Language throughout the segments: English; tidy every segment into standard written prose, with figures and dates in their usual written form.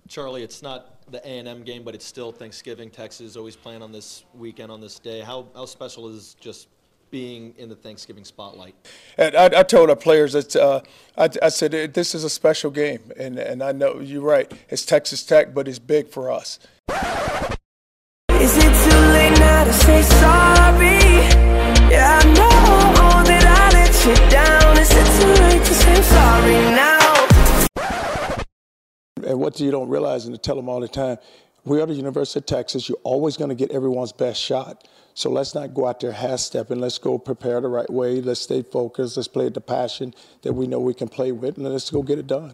Charlie, it's not the A&M game, but it's still Thanksgiving. Texas always playing on this weekend, on this day. How special is just being in the Thanksgiving spotlight? And I told our players that I said this is a special game, and I know you're right. It's Texas Tech, but it's big for us. Is it too late now to say sorry? Yeah, I know that I let you down. Is it too late to say sorry now? And what you don't realize, and I tell them all the time, we are the University of Texas. You're always going to get everyone's best shot. So let's not go out there half-stepping. Let's go prepare the right way. Let's stay focused. Let's play with the passion that we know we can play with, and let's go get it done.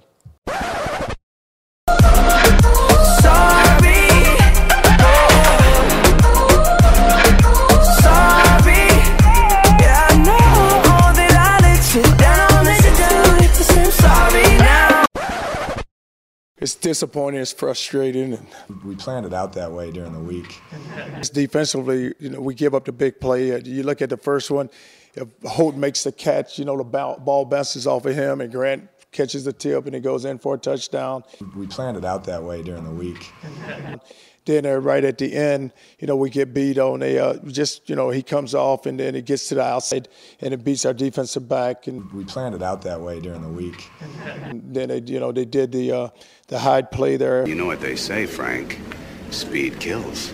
It's disappointing, it's frustrating. And we planned it out that way during the week. It's defensively, we give up the big play. You look at the first one, if Holt makes the catch, the ball bounces off of him, and Grant catches the tip, and he goes in for a touchdown. We planned it out that way during the week. Then right at the end, we get beat on he comes off, and then it gets to the outside, and it beats our defensive back. And we planned it out that way during the week. Then they did the Hyde play there. You know what they say, Frank? Speed kills.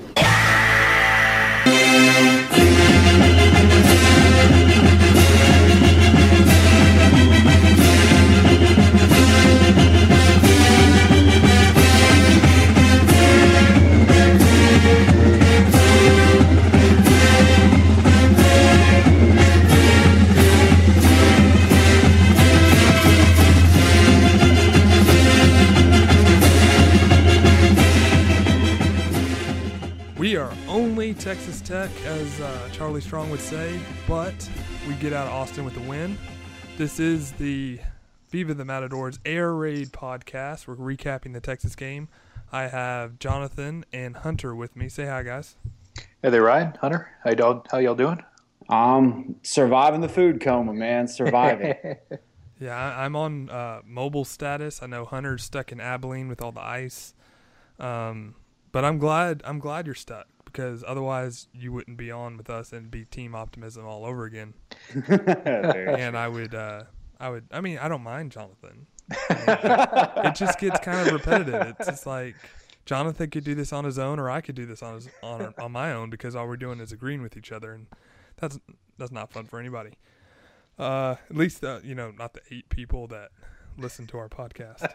We are only Texas Tech, as Charlie Strong would say, but we get out of Austin with a win. This is the Viva the Matadors Air Raid podcast. We're recapping the Texas game. I have Jonathan and Hunter with me. Say hi, guys. Hey there, Ryan, Hunter. How y'all doing? Surviving the food coma, man. Surviving. Yeah, I'm on mobile status. I know Hunter's stuck in Abilene with all the ice. But I'm glad you're stuck, because otherwise you wouldn't be on with us and it'd be team optimism all over again. And I don't mind Jonathan. It just gets kind of repetitive. It's just like Jonathan could do this on his own, or I could do this on my own, because all we're doing is agreeing with each other, and that's not fun for anybody. At least not the 8 people that listen to our podcast.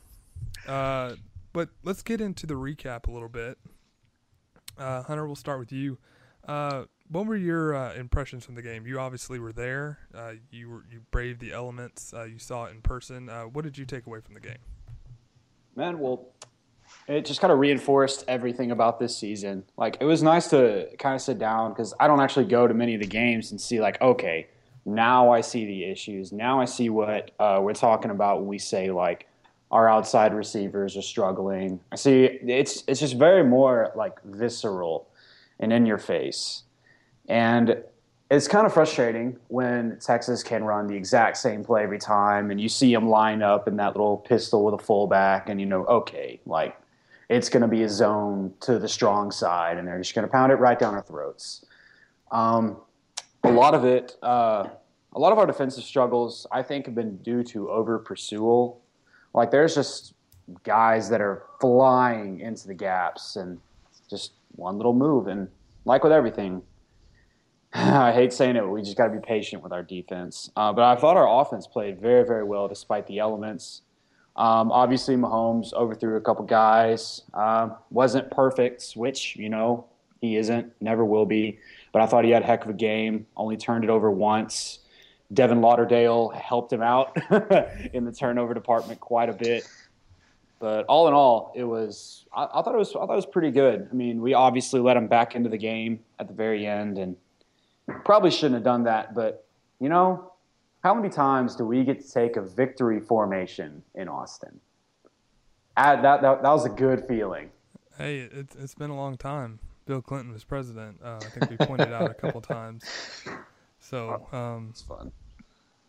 But let's get into the recap a little bit. Hunter, we'll start with you. What were your impressions from the game? You obviously were there. You braved the elements. You saw it in person. What did you take away from the game? Man, well, it just kind of reinforced everything about this season. Like, it was nice to kind of sit down, because I don't actually go to many of the games and see, like, okay, now I see the issues. Now I see what we're talking about when we say, like, our outside receivers are struggling. I see it's just very more like visceral and in your face. And it's kind of frustrating when Texas can run the exact same play every time, and you see them line up in that little pistol with a fullback, and okay, like, it's going to be a zone to the strong side, and they're just going to pound it right down our throats. A lot of our defensive struggles, I think, have been due to over-pursual. Like, there's just guys that are flying into the gaps, and just one little move. And like with everything, I hate saying it, but we just got to be patient with our defense. But I thought our offense played very, very well despite the elements. Obviously, Mahomes overthrew a couple guys. Wasn't perfect, which, he isn't, never will be. But I thought he had a heck of a game, only turned it over once. Devin Lauderdale helped him out in the turnover department quite a bit. But all in all, I thought it was pretty good. I mean, we obviously let him back into the game at the very end, and probably shouldn't have done that. But, how many times do we get to take a victory formation in Austin? That was a good feeling. Hey, it's been a long time. Bill Clinton was president. I think we pointed out a couple times. So, it's fun.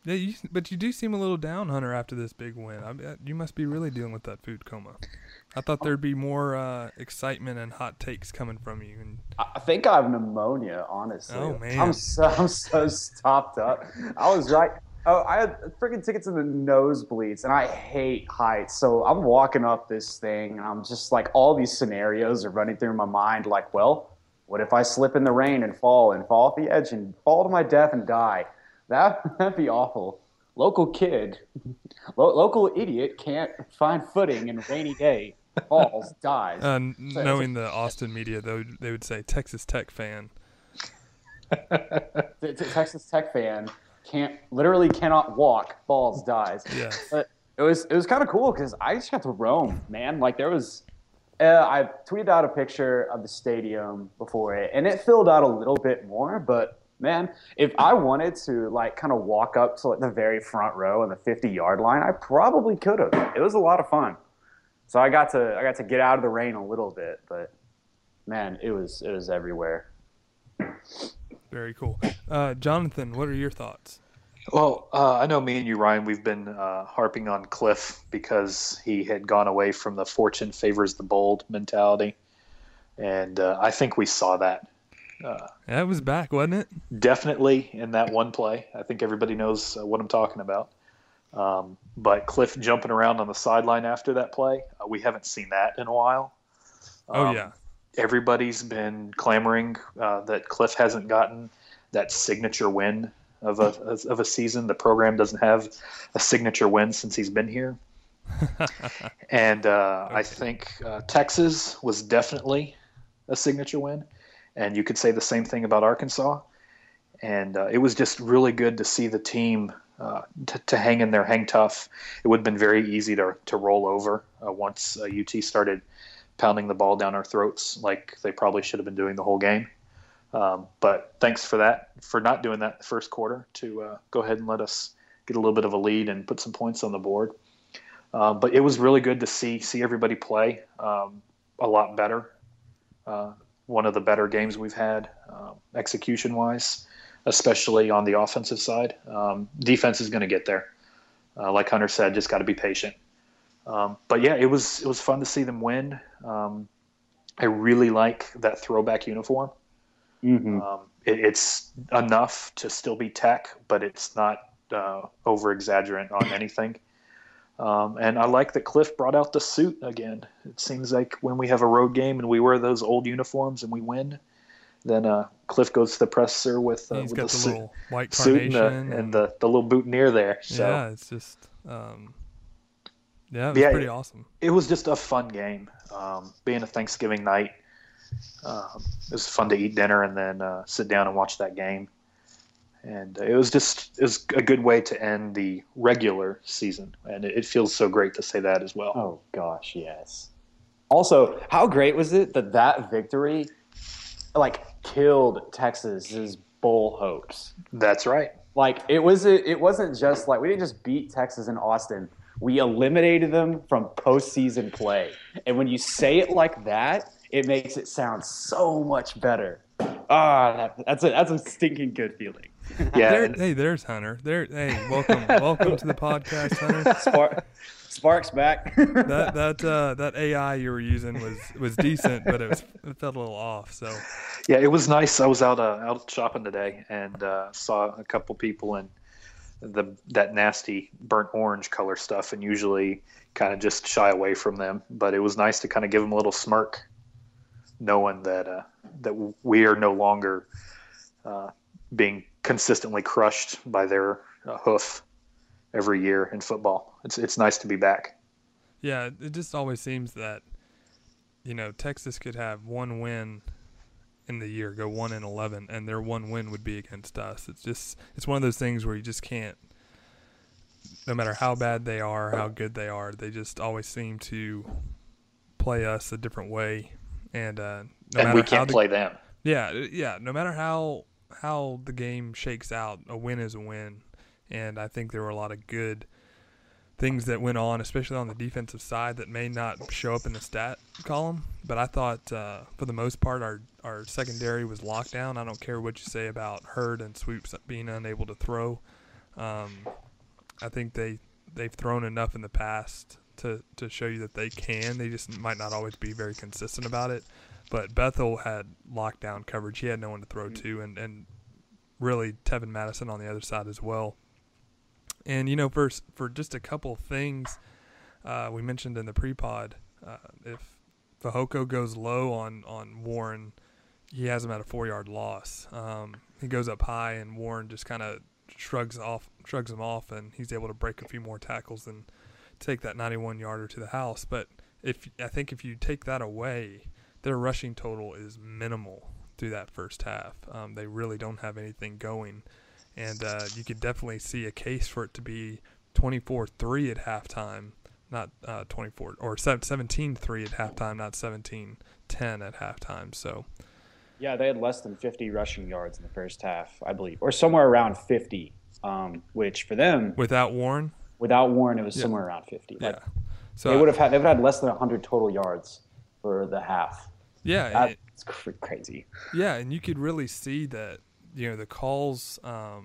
Yeah, but you do seem a little down, Hunter, after this big win. You must be really dealing with that food coma. I thought there'd be more excitement and hot takes coming from you. And I think I have pneumonia, honestly. Oh, man. I'm so stopped up. I was right. Oh, I had freaking tickets in the nosebleeds, and I hate heights. So I'm walking up this thing, and I'm just like, all these scenarios are running through my mind. Like, well, what if I slip in the rain and fall off the edge and fall to my death and die? That'd be awful. Local idiot can't find footing in a rainy day. Falls, dies. Knowing the Austin media, though, they would say Texas Tech fan. Texas Tech fan literally cannot walk, falls, dies. Yeah. But it was kind of cool because I just got to roam, man. Like there was, I tweeted out a picture of the stadium before it, and it filled out a little bit more. But man, if I wanted to like kind of walk up to like the very front row and the 50-yard line, I probably could have. It was a lot of fun. So I got to get out of the rain a little bit, but man, it was everywhere. Very cool. Jonathan, what are your thoughts? Well, I know me and you, Ryan, we've been harping on Cliff because he had gone away from the fortune favors the bold mentality. And I think we saw that. That was back, wasn't it? Definitely in that one play. I think everybody knows what I'm talking about. But Cliff jumping around on the sideline after that play, we haven't seen that in a while. Yeah. Everybody's been clamoring that Cliff hasn't gotten that signature win of a season. The program doesn't have a signature win since he's been here. And I think Texas was definitely a signature win. And you could say the same thing about Arkansas. And it was just really good to see the team to hang in there, hang tough. It would have been very easy to roll over once UT started pounding the ball down our throats like they probably should have been doing the whole game. But thanks for not doing that the first quarter to go ahead and let us get a little bit of a lead and put some points on the board. But it was really good to see everybody play a lot better. One of the better games we've had execution-wise, especially on the offensive side. Defense is going to get there. Like Hunter said, just got to be patient. But yeah, it was fun to see them win. I really like that throwback uniform. Mm-hmm. It's enough to still be Tech, but it's not over exaggerant on anything. And I like that Cliff brought out the suit again. It seems like when we have a road game and we wear those old uniforms and we win, then Cliff goes to the presser with the suit, little white suit carnation and the little boutonniere there. So, yeah, it's just it was pretty awesome. It was just a fun game. Being a Thanksgiving night, it was fun to eat dinner and then sit down and watch that game. And it was a good way to end the regular season. And it feels so great to say that as well. Oh, gosh, yes. Also, how great was it that victory, like, killed Texas's bowl hopes? That's right. Like, it wasn't just like, we didn't just beat Texas and Austin. We eliminated them from postseason play. And when you say it like that, it makes it sound so much better. That's a stinking good feeling. Yeah. There's Hunter. Welcome to the podcast, Hunter. Sparks back. that AI you were using was decent, but it felt a little off. So yeah, it was nice. I was out shopping today and saw a couple people in that nasty burnt orange color stuff, and usually kind of just shy away from them. But it was nice to kind of give them a little smirk, knowing that we are no longer being consistently crushed by their hoof every year in football. It's nice to be back. Yeah, it just always seems that Texas could have one win in the year, go 1-11, and their one win would be against us. It's one of those things where you just can't. No matter how bad they are, how good they are, they just always seem to play us a different way. And we can't play them. Yeah. No matter how the game shakes out, a win is a win. And I think there were a lot of good things that went on, especially on the defensive side, that may not show up in the stat column. But I thought, for the most part, our secondary was locked down. I don't care what you say about Hurd and Swoops being unable to throw. I think they've thrown enough in the past to show you that they can. They just might not always be very consistent about it. But Bethel had lockdown coverage. He had no one to throw to, and really Tevin Madison on the other side as well. And, for just a couple things we mentioned in the pre-pod, if Fehoko goes low on Warren, he has him at a 4-yard loss. He goes up high, and Warren just kind of shrugs him off, and he's able to break a few more tackles and take that 91-yarder to the house. But I think if you take that away, their rushing total is minimal through that first half. They really don't have anything going, and you could definitely see a case for it to be 24-3 at halftime, not 24 or 17-3 at halftime, not 17-10 at halftime. So. Yeah, they had less than 50 rushing yards in the first half, I believe, or somewhere around 50, which for them without Warren, it was somewhere around 50. Yeah, like, so they would have had less than 100 total yards for the half. Yeah, it's crazy. Yeah, and you could really see that the calls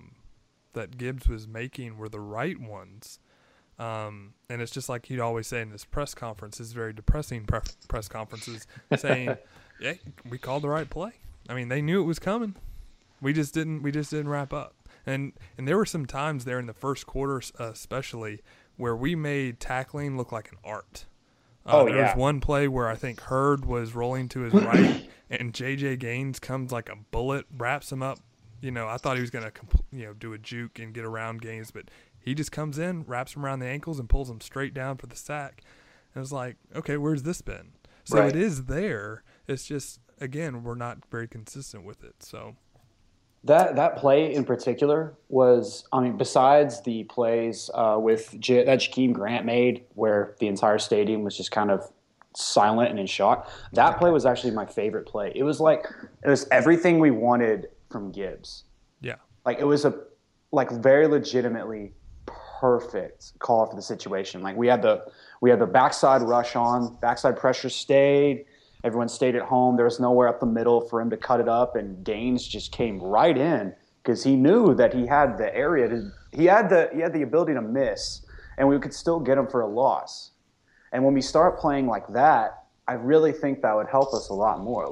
that Gibbs was making were the right ones. And it's just like he'd always say in his press conferences, very depressing press conferences, saying, "Yeah, we called the right play." I mean, they knew it was coming. We just didn't wrap up. And there were some times there in the first quarter, especially, where we made tackling look like an art. There was one play where I think Hurd was rolling to his right, and J.J. Gaines comes like a bullet, wraps him up. I thought he was going to do a juke and get around Gaines, but he just comes in, wraps him around the ankles, and pulls him straight down for the sack. And it's like, okay, where's this been? So It is there. It's just, again, we're not very consistent with it. So that play in particular was, besides the plays that Jakeem Grant made, where the entire stadium was just kind of silent and in shock, that play was actually my favorite play. It was everything we wanted from Gibbs. Yeah, it was very legitimately perfect call for the situation. We had the backside rush on, backside pressure stayed. Everyone stayed at home. There was nowhere up the middle for him to cut it up, and Gaines just came right in because he knew that he had the area he had the ability to miss, and we could still get him for a loss. And when we start playing like that, I really think that would help us a lot more.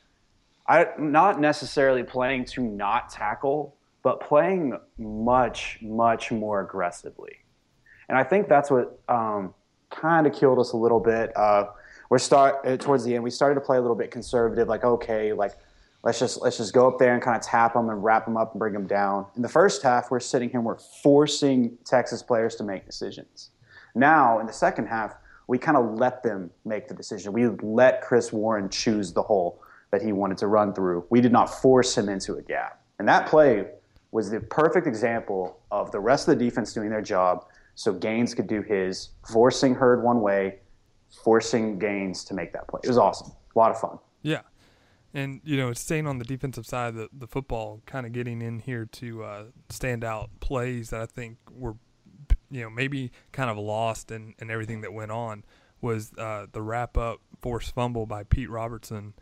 Not necessarily playing to not tackle, but playing much, much more aggressively. And I think that's what kind of killed us a little bit. Towards the end, we started to play a little bit conservative, let's just go up there and kind of tap them and wrap them up and bring them down. In the first half, we're forcing Texas players to make decisions. Now, in the second half, we kind of let them make the decision. We let Chris Warren choose the hole that he wanted to run through. We did not force him into a gap. And that play was the perfect example of the rest of the defense doing their job so Gaines could do his, forcing Hurd one way, forcing Gaines to make that play. It was awesome. A lot of fun. Yeah. And, it's staying on the defensive side of the football, kind of getting in here to stand out plays that I think were, maybe kind of lost in everything that went on, was the wrap-up forced fumble by Pete Robertson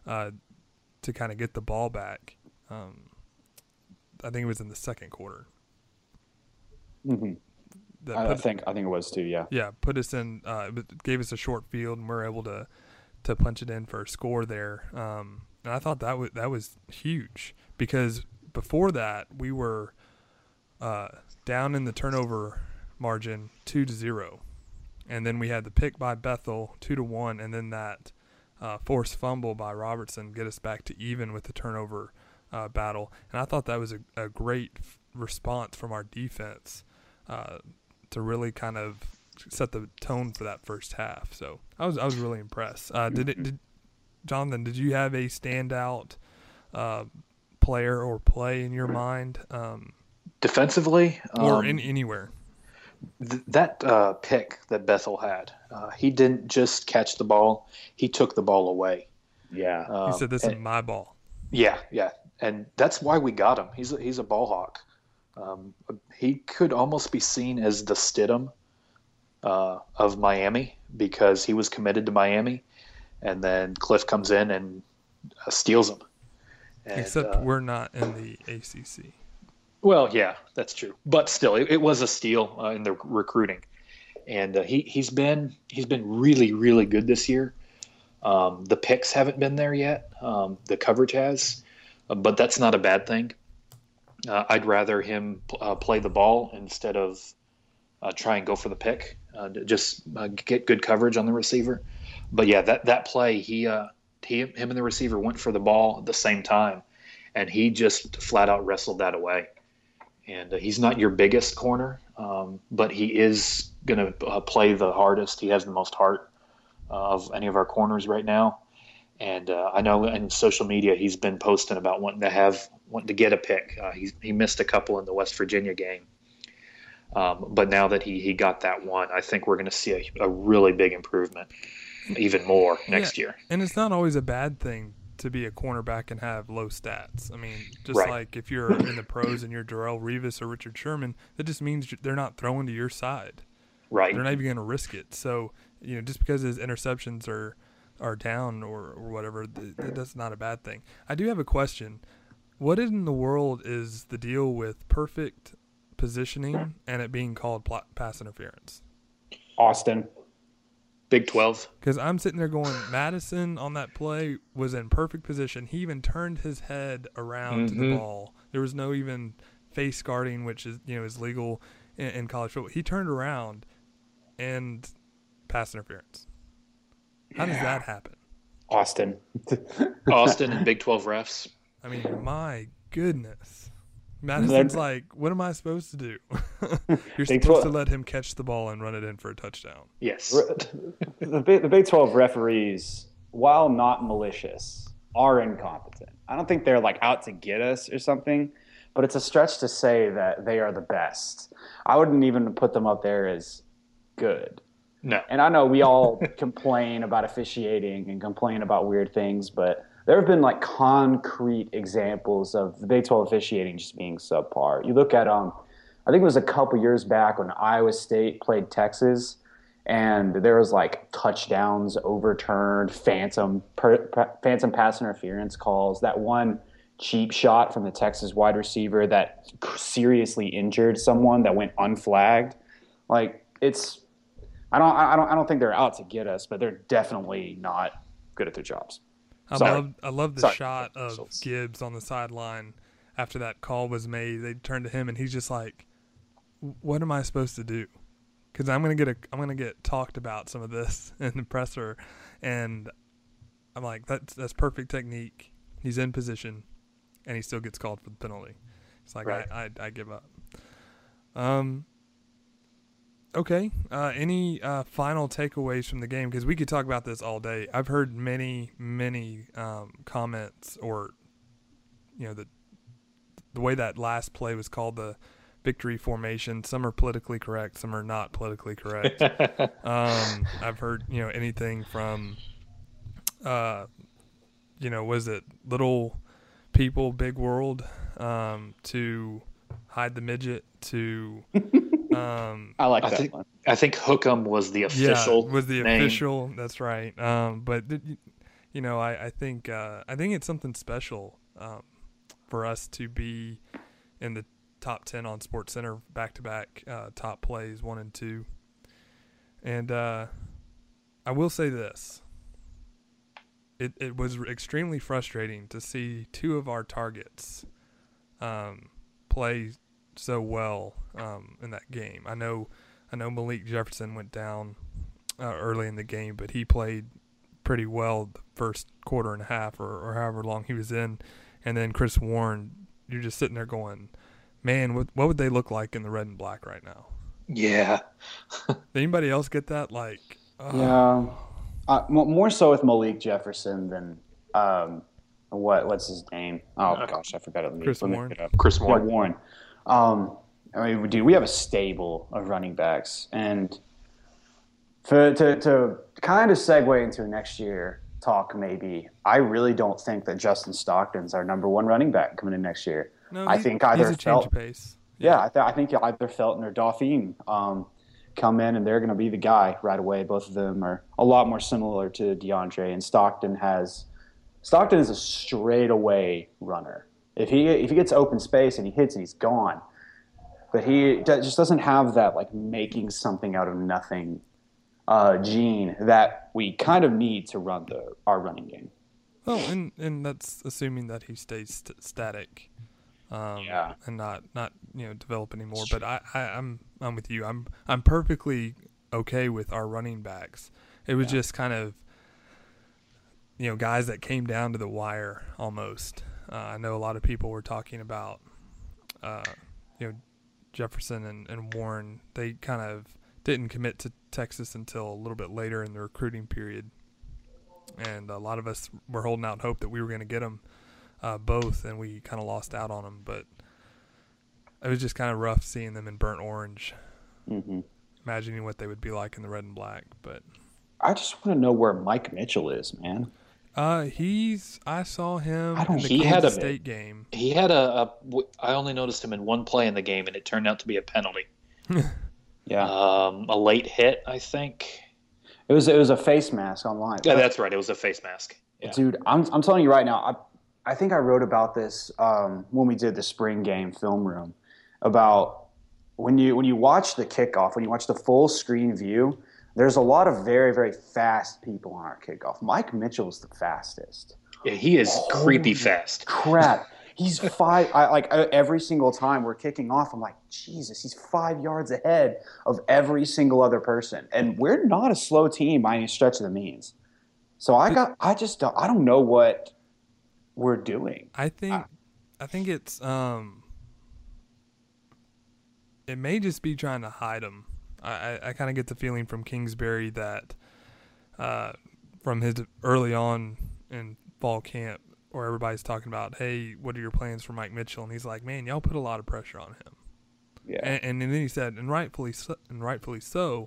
to kind of get the ball back. I think it was in the second quarter. Mm-hmm. I think it was too, yeah. Yeah, put us in, gave us a short field, and we were able to punch it in for a score there. And I thought that was huge because before that we were down in the turnover margin 2-0, and then we had the pick by Bethel 2-1, and then that forced fumble by Robertson get us back to even with the turnover battle. And I thought that was a great response from our defense to really kind of set the tone for that first half. So I was really impressed. Jonathan, did you have a standout player or play in your mind? Defensively? Or anywhere? That pick that Bethel had, he didn't just catch the ball, he took the ball away. Yeah. He said, "This is my ball." Yeah. And that's why we got him. He's a ball hawk. He could almost be seen as the Stidham of Miami because he was committed to Miami, and then Cliff comes in and steals him. And, except we're not in the ACC. Well, yeah, that's true. But still, it was a steal in the recruiting, and he's been really really good this year. The picks haven't been there yet. The coverage has, but that's not a bad thing. I'd rather him play the ball instead of try and go for the pick. Just get good coverage on the receiver. But yeah, that play, him and the receiver went for the ball at the same time, and he just flat out wrestled that away. And he's not your biggest corner, but he is going to play the hardest. He has the most heart of any of our corners right now. And I know in social media he's been posting about wanting to get a pick. He missed a couple in the West Virginia game. But now that he got that one, I think we're going to see a really big improvement, even more next year. And it's not always a bad thing to be a cornerback and have low stats. I mean, just Right. like if you're in the pros and you're Darrelle Revis or Richard Sherman, that just means they're not throwing to your side. Right. They're not even going to risk it. So, just because his interceptions are down or whatever, that's not a bad thing. I do have a question. What in the world is the deal with perfect positioning and it being called pass interference? Austin. Big 12. Because I'm sitting there going, Madison on that play was in perfect position. He even turned his head around to the ball. There was no even face guarding, which is legal in college football. He turned around and pass interference. How does that happen? Austin. Austin and Big 12 refs. I mean, my goodness. Madison's like, what am I supposed to do? You're supposed to let him catch the ball and run it in for a touchdown. Yes. The Big 12 referees, while not malicious, are incompetent. I don't think they're like out to get us or something, but it's a stretch to say that they are the best. I wouldn't even put them up there as good. No. And I know we all complain about officiating and complain about weird things, but there have been like concrete examples of the Big 12 officiating just being subpar. You look at I think it was a couple years back when Iowa State played Texas, and there was like touchdowns overturned, phantom pass interference calls. That one cheap shot from the Texas wide receiver that seriously injured someone that went unflagged. Like I don't think they're out to get us, but they're definitely not good at their jobs. I love the shot of Gibbs on the sideline after that call was made. They turned to him and he's just like, "What am I supposed to do?" Because I'm gonna get talked about some of this in the presser, and I'm like, that's perfect technique. He's in position, and he still gets called for the penalty. It's like right. I give up. Okay. Any final takeaways from the game? Because we could talk about this all day. I've heard many comments, or the way that last play was called, the victory formation. Some are politically correct, some are not politically correct. I've heard anything from was it little people, big world, to hide the midget, to I like that one. I think Hookem was the official. Yeah, was the name. official. That's right. But I think it's something special for us to be in the top 10 on SportsCenter back-to-back top plays 1 and 2. And I will say this: it was extremely frustrating to see two of our targets play so well in that game. I know Malik Jefferson went down early in the game, but he played pretty well the first quarter and a half or however long he was in. And then Chris Warren, you're just sitting there going, man, what would they look like in the red and black right now? Yeah. Did anybody else get that? Yeah. More so with Malik Jefferson than what's his name? Oh, gosh, I forgot it. Chris Warren. Chris Warren. Yeah, Warren. Dude, we have a stable of running backs, and to kind of segue into next year talk, maybe I really don't think that Justin Stockton's our number one running back coming in next year. No, I think either he's a change of pace. Yeah, I think either Felton or Dauphine come in, and they're going to be the guy right away. Both of them are a lot more similar to DeAndre, and Stockton is a straightaway runner. If he gets open space and he hits and he's gone. But just doesn't have that like making something out of nothing gene that we kind of need to run our running game. Well, and that's assuming that he stays static, and not develop anymore. But I'm with you. I'm perfectly okay with our running backs. It was just kind of guys that came down to the wire almost. I know a lot of people were talking about Jefferson and Warren. They kind of didn't commit to Texas until a little bit later in the recruiting period. And a lot of us were holding out hope that we were going to get them both, and we kind of lost out on them. But it was just kind of rough seeing them in burnt orange, imagining what they would be like in the red and black. But I just want to know where Mike Mitchell is, man. I saw him in the Kansas State game. He had I only noticed him in one play in the game, and it turned out to be a penalty. Yeah. A late hit, I think. It was a face mask online. Yeah, that's right. It was a face mask. Yeah. Dude, I'm telling you right now, I think I wrote about this when we did the spring game film room, about when you watch the kickoff, when you watch the full screen view, there's a lot of very, very fast people on our kickoff. Mike Mitchell is the fastest. Yeah, he is creepy fast. Crap. He's every single time we're kicking off, I'm like, Jesus, he's 5 yards ahead of every single other person. And we're not a slow team by any stretch of the means. So I don't know what we're doing. I think it's it may just be trying to hide him. I kind of get the feeling from Kingsbury that from his early on in fall camp, where everybody's talking about, hey, what are your plans for Mike Mitchell? And he's like, man, y'all put a lot of pressure on him. Yeah. And then he said, and rightfully so.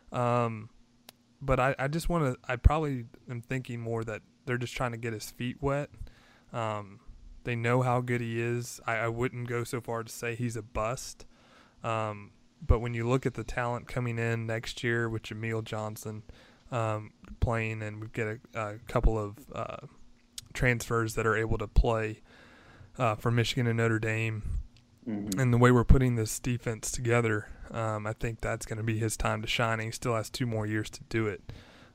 But I just want to, I probably am thinking more that they're just trying to get his feet wet. They know how good he is. I wouldn't go so far to say he's a bust. But when you look at the talent coming in next year with Jameel Johnson playing, and we get a couple of transfers that are able to play for Michigan and Notre Dame, and the way we're putting this defense together, I think that's going to be his time to shine. He still has 2 more years to do it.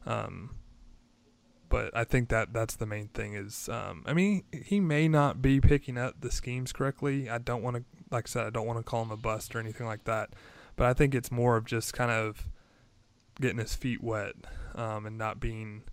But I think that's the main thing is, he may not be picking up the schemes correctly. I don't want to, like I said, I don't want to call him a bust or anything like that. But I think it's more of just kind of getting his feet wet and not being,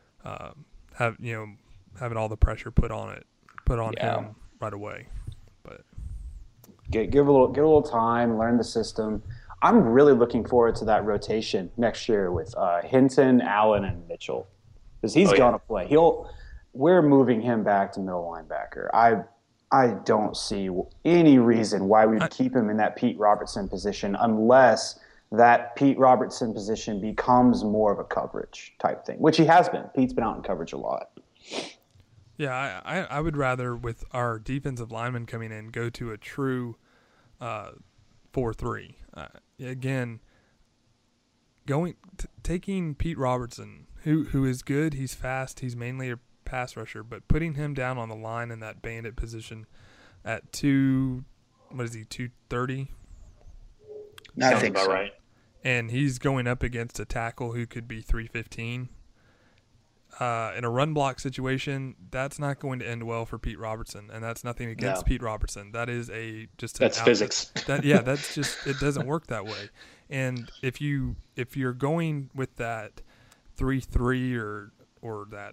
having all the pressure put on him right away. But give a little time, learn the system. I'm really looking forward to that rotation next year with Hinton, Allen, and Mitchell, because he's going to play. We're moving him back to middle linebacker. I don't see any reason why we'd keep him in that Pete Robertson position unless that Pete Robertson position becomes more of a coverage type thing, which he has been. Pete's been out in coverage a lot. Yeah, I would rather, with our defensive linemen coming in, go to a true 4-3. Again, taking Pete Robertson, who is good, he's fast, he's mainly a pass rusher, but putting him down on the line in that bandit position at 230? I think about right. And he's going up against a tackle who could be 315. In a run block situation, that's not going to end well for Pete Robertson, and that's nothing against Pete Robertson. That is that's physics. That's just, it doesn't work that way. And if you're going with that 3-3 or that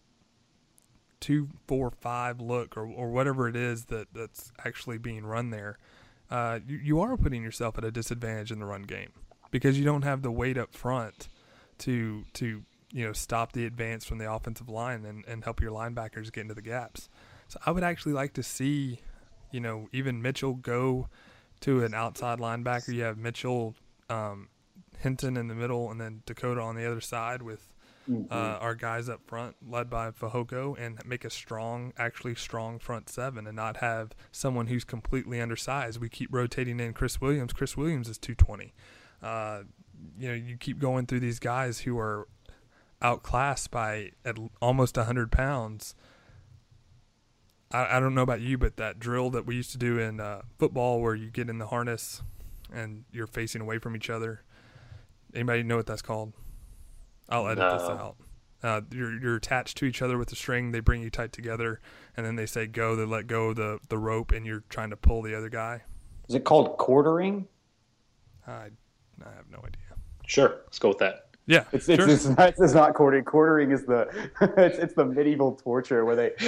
2-4-5 look or whatever it is that's actually being run there, you are putting yourself at a disadvantage in the run game because you don't have the weight up front to stop the advance from the offensive line and help your linebackers get into the gaps. So I would actually like to see, even Mitchell go to an outside linebacker. You have Mitchell, Hinton in the middle, and then Dakota on the other side with our guys up front led by Fehoko, and make a strong front seven and not have someone who's completely undersized. We keep rotating in Chris Williams. Chris Williams is 220. You keep going through these guys who are outclassed by at almost 100 pounds. I don't know about you, but that drill that we used to do in football where you get in the harness and you're facing away from each other. Anybody know what that's called? I'll edit this out. You're attached to each other with a string. They bring you tight together, and then they say go. They let go of the rope, and you're trying to pull the other guy. Is it called quartering? I have no idea. Sure, let's go with that. Yeah, It's sure. it's not quartering. Quartering is the it's the medieval torture where they.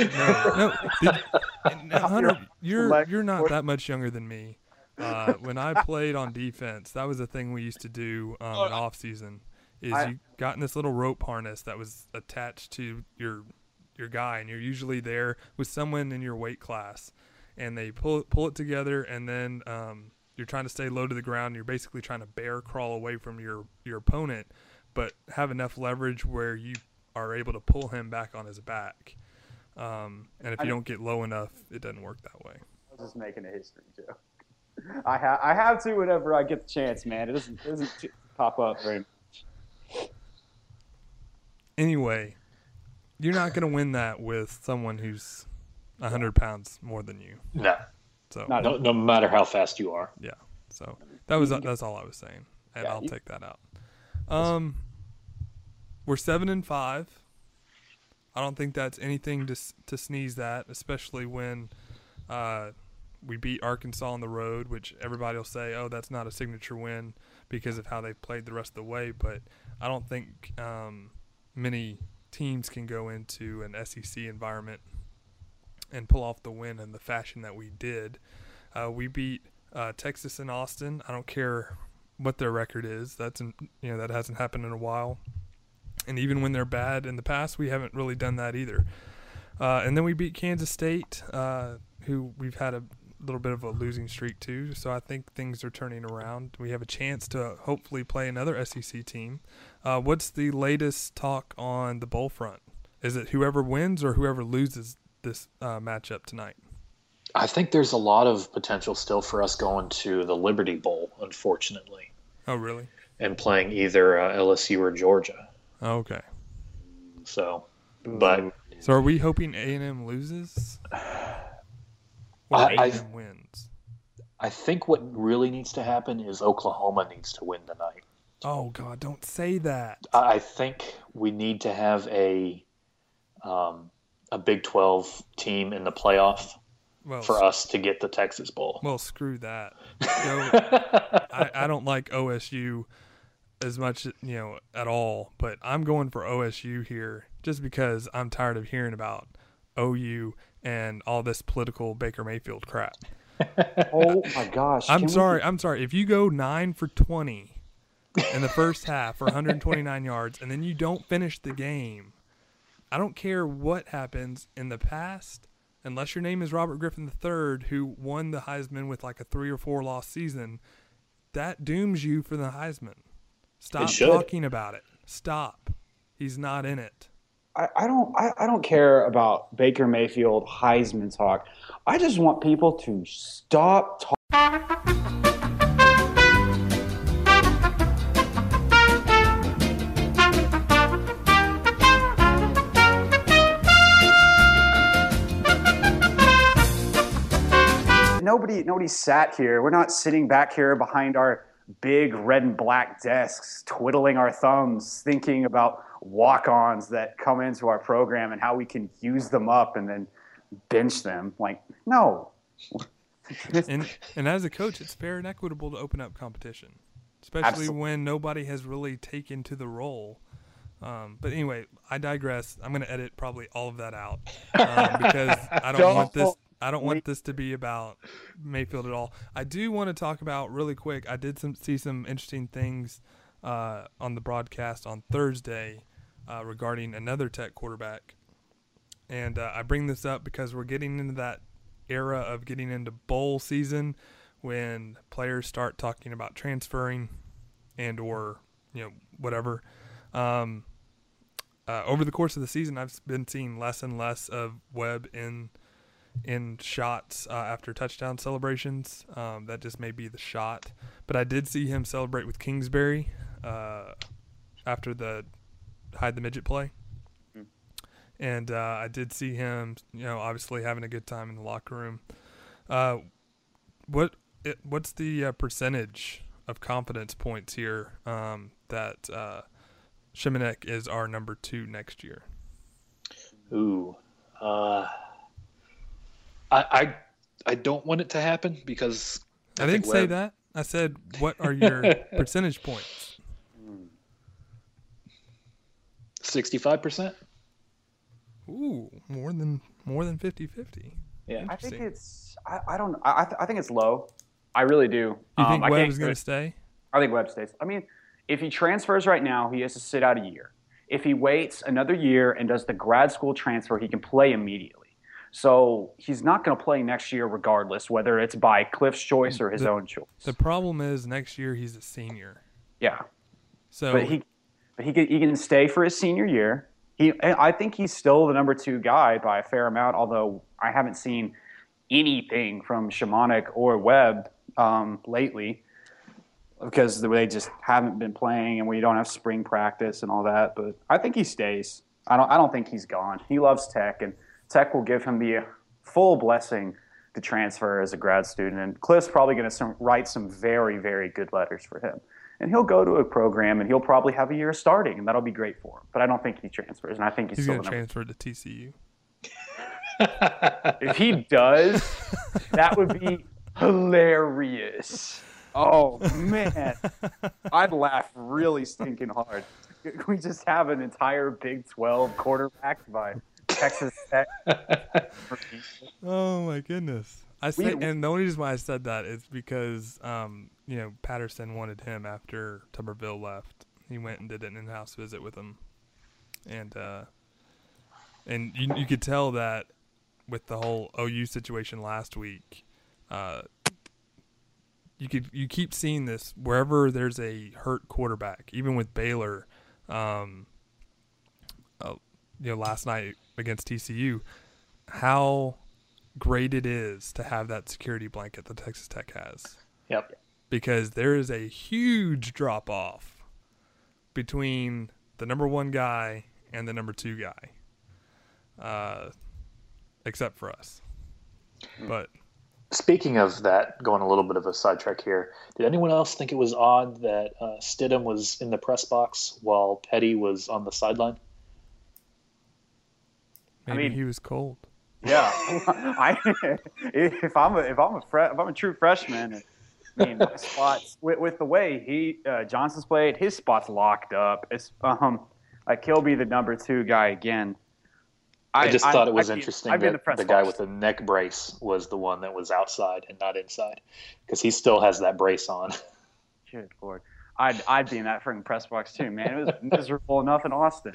No, Hunter, you're not that much younger than me. When I played on defense, that was a thing we used to do in off season. You got in this little rope harness that was attached to your guy, and you're usually there with someone in your weight class, and they pull it together, and then you're trying to stay low to the ground. You're basically trying to bear crawl away from your opponent, but have enough leverage where you are able to pull him back on his back. And if you don't get low enough, it doesn't work that way. I was just making a history joke. I have to whenever I get the chance, man. It doesn't pop up very much. Anyway, you're not going to win that with someone who's 100 pounds more than you. No. So No matter how fast you are. yeah. So that's all I was saying, and I'll take that out. We're 7-5. I don't think that's anything to sneeze at, especially when we beat Arkansas on the road, which everybody will say, oh, that's not a signature win because of how they played the rest of the way. But I don't think many teams can go into an SEC environment and pull off the win in the fashion that we did. We beat Texas and Austin. I don't care what their record is. That hasn't happened in a while. And even when they're bad in the past, we haven't really done that either. And then we beat Kansas State, who we've had a little bit of a losing streak to. So I think things are turning around. We have a chance to hopefully play another SEC team. What's the latest talk on the bowl front? Is it whoever wins or whoever loses this matchup tonight? I think there's a lot of potential still for us going to the Liberty Bowl, unfortunately. Oh, really? And playing either LSU or Georgia. Okay. So are we hoping A&M loses? Or A&M wins? I think what really needs to happen is Oklahoma needs to win tonight. Oh, God, don't say that. I think we need to have a Big 12 team in the playoff for us to get the Texas Bowl. Well, screw that. I don't like OSU as much, at all, but I'm going for OSU here just because I'm tired of hearing about OU and all this political Baker Mayfield crap. Oh my gosh. I'm sorry. If you go 9 for 20 in the first half for 129 yards and then you don't finish the game, I don't care what happens in the past, unless your name is Robert Griffin III, who won the Heisman with like a 3 or 4 loss season, that dooms you for the Heisman. Stop talking about it. Stop. He's not in it. I don't care about Baker Mayfield Heisman talk. I just want people to stop talking. Nobody sat here. We're not sitting back here behind our big red and black desks, twiddling our thumbs, thinking about walk-ons that come into our program and how we can use them up and then bench them. Like, no. And as a coach, it's fair and equitable to open up competition, especially when nobody has really taken to the role. But anyway, I digress. I'm going to edit probably all of that out because I don't want this to be about Mayfield at all. I do want to talk about really quick. I did see some interesting things on the broadcast on Thursday regarding another Tech quarterback. And I bring this up because we're getting into that era of getting into bowl season when players start talking about transferring and or whatever. Over the course of the season, I've been seeing less and less of Webb in shots after touchdown celebrations. That just may be the shot. But I did see him celebrate with Kingsbury after the hide the midget play. And I did see him, obviously having a good time in the locker room. What's the percentage of confidence points here that Šimanek is our number 2 next year? Ooh, I don't want it to happen because I didn't say that. I said, what are your percentage points? 65%. Ooh, more than 50-50. Yeah, I think it's. I think it's low. I really do. You think Webb is going to stay? I think Webb stays. I mean, if he transfers right now, he has to sit out a year. If he waits another year and does the grad school transfer, he can play immediately. So he's not going to play next year regardless, whether it's by Cliff's choice or his own choice. The problem is next year he's a senior. Yeah. So, but he can stay for his senior year. I think he's still the number 2 guy by a fair amount, although I haven't seen anything from Šimanek or Webb lately because they just haven't been playing and we don't have spring practice and all that. But I think he stays. I don't think he's gone. He loves Tech, and Tech will give him the full blessing to transfer as a grad student. And Cliff's probably going to write some very, very good letters for him. And he'll go to a program, and he'll probably have a year starting, and that'll be great for him. But I don't think he transfers, and I think he's still going to transfer to TCU. If he does, that would be hilarious. Oh, man. I'd laugh really stinking hard. We just have an entire Big 12 quarterbacked by Texas Tech. Oh, my goodness. And the only reason why I said that is because, Patterson wanted him after Tuberville left. He went and did an in-house visit with him. And you could tell that with the whole OU situation last week, you keep seeing this wherever there's a hurt quarterback, even with Baylor, last night against TCU, how great it is to have that security blanket that Texas Tech has. Yep. Because there is a huge drop-off between the number 1 guy and the number 2 guy, except for us. But speaking of that, going a little bit of a sidetrack here, did anyone else think it was odd that Stidham was in the press box while Petty was on the sideline? Maybe he was cold. Yeah, if I'm a true freshman, my spots with the way Johnson's played, his spot's locked up. It's like he'll be the number 2 guy again. I just thought it was interesting that the guy with the neck brace was the one that was outside and not inside, because he still has that brace on. Good Lord, I'd be in that freaking press box too, man. It was miserable enough in Austin.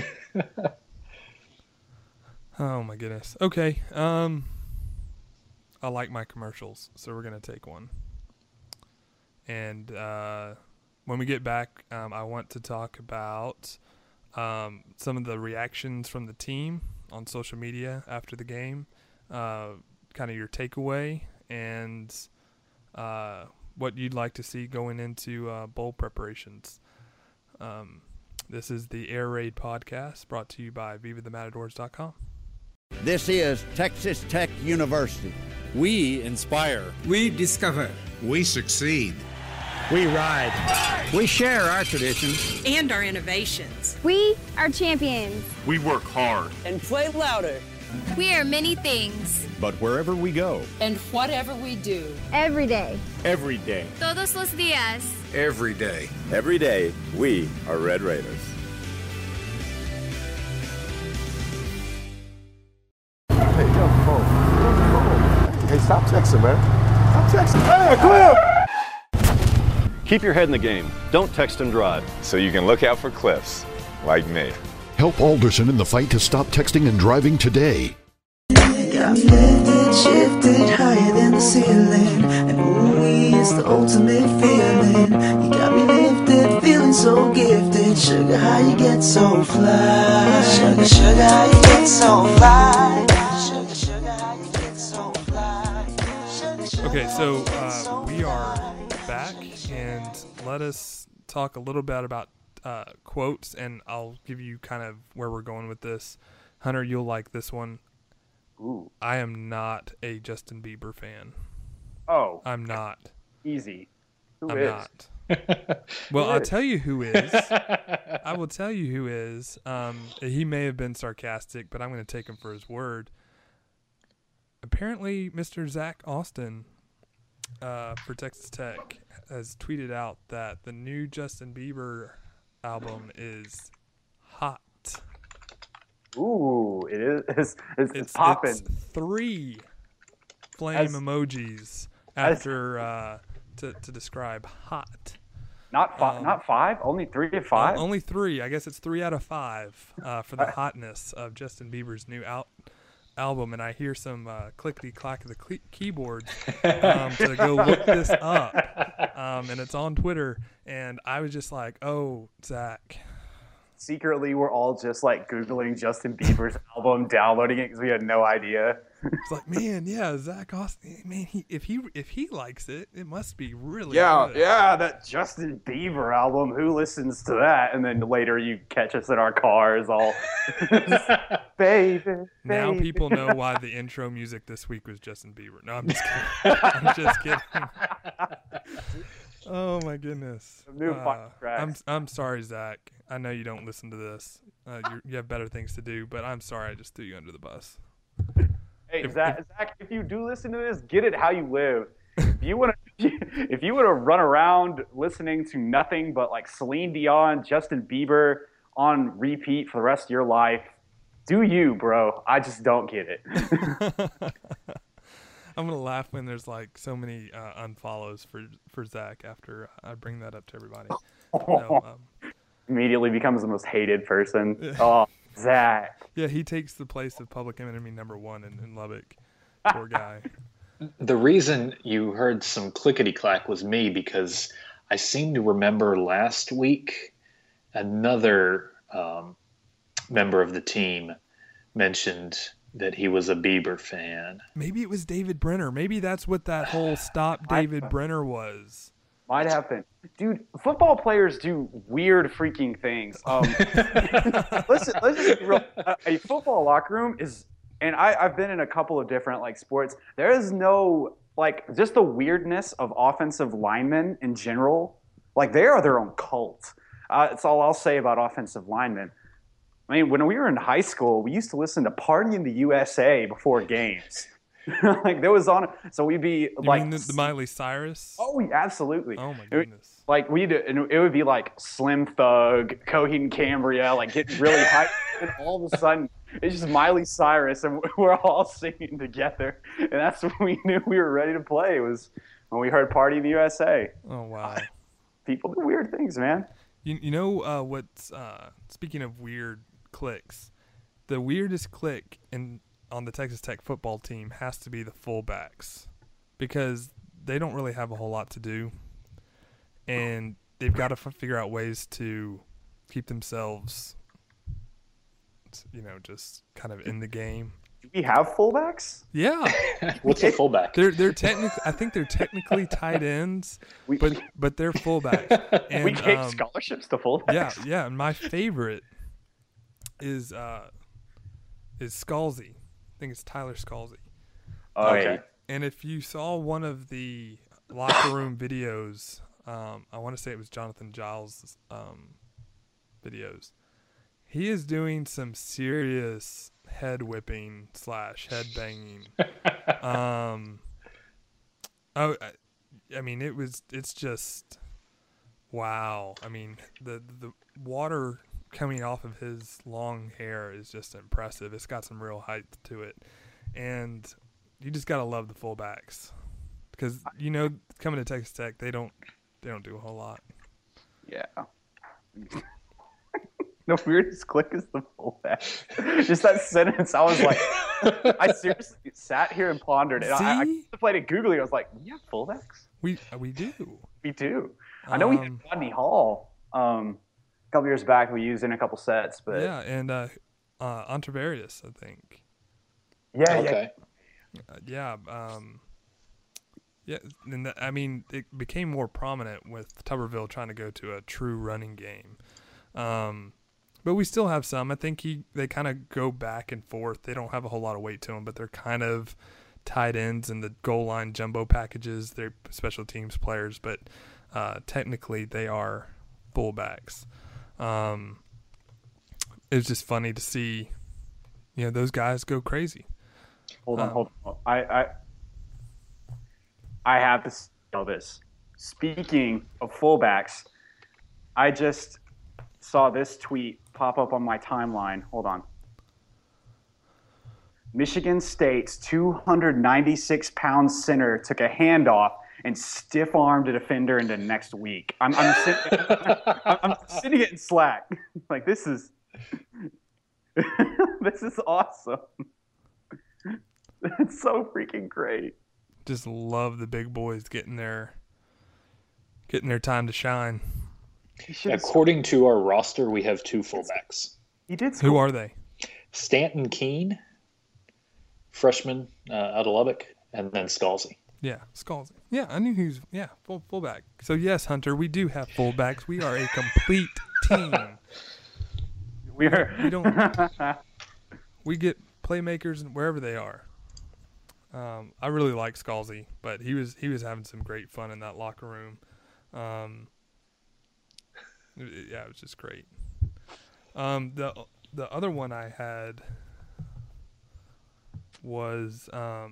Oh my goodness. Okay. I like my commercials, so we're gonna take one. And when we get back, I want to talk about some of the reactions from the team on social media after the game, kind of your takeaway, and what you'd like to see going into bowl preparations. This is the Air Raid podcast brought to you by VivaTheMatadors.com. This is Texas Tech University. We inspire. We discover. We succeed. We ride. We share our traditions. And our innovations. We are champions. We work hard. And play louder. We are many things. But wherever we go. And whatever we do. Every day. Every day. Todos los días. Every day. Every day, we are Red Raiders. Hey, yo, phone. Hey, stop texting, man. Stop texting. Hey, Cliff! Keep your head in the game. Don't text and drive. So you can look out for Cliffs, like me. Help Alderson in the fight to stop texting and driving today. Got lifted, shifted higher than the ceiling, and ooh, it's the ultimate feeling. You got me lifted, feeling so gifted. Sugar, how you get so fly? Sugar, sugar, how you get so fly? Sugar, sugar, how you get so fly? Sugar, sugar, okay, so we are back, and let us talk a little bit about quotes, and I'll give you kind of where we're going with this. Hunter, you'll like this one. Ooh. I am not a Justin Bieber fan. Oh. I'm not. Easy. Who I'm is? not. Well, I'll tell you who is. I will tell you who is. He may have been sarcastic, but I'm going to take him for his word. Apparently, Mr. Zach Austin for Texas Tech has tweeted out that the new Justin Bieber album is hot. Ooh, it is. It's popping. It's 3 flame emojis after to describe hot. Not 5. Not 5. Only 3 of 5. Only 3. I guess it's 3 out of 5 for the hotness of Justin Bieber's new album. And I hear some clickety clack of the keyboards to go look this up. And it's on Twitter. And I was just like, "Oh, Zach." Secretly, we're all just like Googling Justin Bieber's album, downloading it because we had no idea. It's like, man, yeah, Zach Austin. Man, if he likes it, it must be really good. Yeah, that Justin Bieber album. Who listens to that? And then later you catch us in our cars, all baby. Now people know why the intro music this week was Justin Bieber. No, I'm just kidding. I'm just kidding. Oh my goodness! I'm sorry, Zach. I know you don't listen to this. You have better things to do, but I'm sorry I just threw you under the bus. Hey, Zach, if you do listen to this, get it how you live. If you want to run around listening to nothing but like Celine Dion, Justin Bieber on repeat for the rest of your life, do you, bro? I just don't get it. I'm gonna laugh when there's like so many unfollows for Zach after I bring that up to everybody. Immediately becomes the most hated person. Oh, Zach. Yeah, he takes the place of Public Enemy #1 in Lubbock. Poor guy. The reason you heard some clickety-clack was me, because I seem to remember last week another member of the team mentioned that he was a Bieber fan. Maybe it was David Brenner. Maybe that's what that whole Stop David Brenner was. Might happen. Dude, football players do weird freaking things. Let's just be real. A football locker room is, and I've been in a couple of different like sports. There is no, like, just the weirdness of offensive linemen in general. Like, they are their own cult. That's all I'll say about offensive linemen. I mean, when we were in high school, we used to listen to Party in the USA before games. Like, there was on, so we'd be you like mean the Miley Cyrus? Oh, absolutely. Oh my goodness. Like it would be like Slim Thug, Coheed and Cambria, like getting really hyped, and all of a sudden it's just Miley Cyrus, and we're all singing together, and that's when we knew we were ready to play. It was when we heard "Party in the USA." Oh wow! People do weird things, man. You know what's speaking of weird clicks, the weirdest click on the Texas Tech football team has to be the fullbacks, because they don't really have a whole lot to do, and they've got to figure out ways to keep themselves, just kind of in the game. Do we have fullbacks? Yeah. What's a fullback? They're technically, I think they're technically tight ends, but they're fullbacks. And, we gave scholarships to fullbacks. Yeah. And my favorite is Scalzi. I think it's Tyler Scalzi. Okay. And if you saw one of the locker room videos, I want to say it was Jonathan Giles' videos. He is doing some serious head whipping / head banging. I mean, it's just wow. I mean, the water coming off of his long hair is just impressive. It's got some real height to it, and you just gotta love the fullbacks, because coming to Texas Tech, they don't do a whole lot. Yeah. The weirdest click is the fullback. Just that sentence, I was like, I seriously sat here and pondered it. I played it googly. I was like, we have fullbacks? We do. We do. I know we had Rodney Hall. A couple years back, we used in a couple sets, but yeah, and Ontivarius, I think. Yeah. Okay. Yeah. And I mean, it became more prominent with Tuberville trying to go to a true running game. But we still have some. I think they kind of go back and forth. They don't have a whole lot of weight to them, but they're kind of tight ends and the goal line jumbo packages. They're special teams players, but technically they are fullbacks. It's just funny to see, those guys go crazy. Hold on. I have to know this. Speaking of fullbacks, I just saw this tweet pop up on my timeline. Hold on. Michigan State's 296-pound center took a handoff and stiff-armed a defender into next week. I'm sitting it in Slack. Like, this is awesome. It's so freaking great. Just love the big boys getting their time to shine. According to our roster, we have 2 fullbacks. He did. Who are they? Stanton Keene, freshman out of Lubbock, and then Scalzi. Yeah, Scalzi. Yeah, I knew he was. Yeah, fullback. So yes, Hunter, we do have fullbacks. We are a complete team. We get playmakers wherever they are. I really like Scalzi, but he was having some great fun in that locker room. Yeah, it was just great. The other one I had was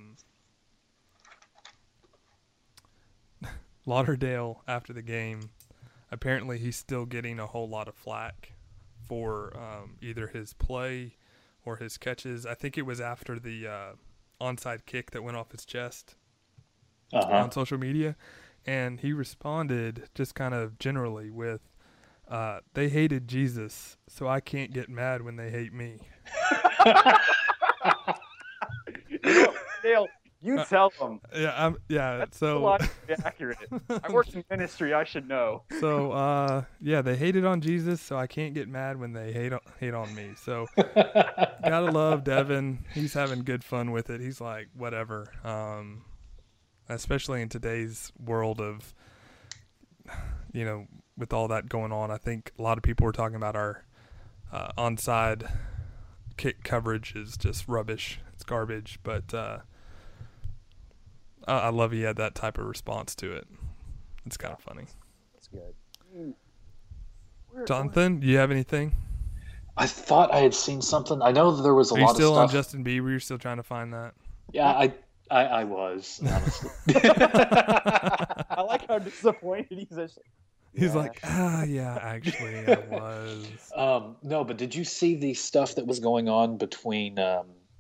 Lauderdale after the game. Apparently he's still getting a whole lot of flack for either his play or his catches. I think it was after the onside kick that went off his chest on social media. And he responded just kind of generally with, they hated Jesus, so I can't get mad when they hate me. Dale, you tell them. Yeah, That's so logically accurate. I worked in ministry, I should know. So, they hated on Jesus, so I can't get mad when they hate on me. So, gotta love Devin. He's having good fun with it. He's like, whatever. Especially in today's world of, with all that going on, I think a lot of people were talking about our onside kick coverage is just rubbish. It's garbage, but I love he had that type of response to it. It's kind of funny. That's good. Jonathan, do you have anything? I thought I had seen something. I know there was a lot of stuff. Are you still on Justin Bieber? You're still trying to find that? Yeah, I was, honestly. I like how disappointed he's like, actually, I was. No, but did you see the stuff that was going on between a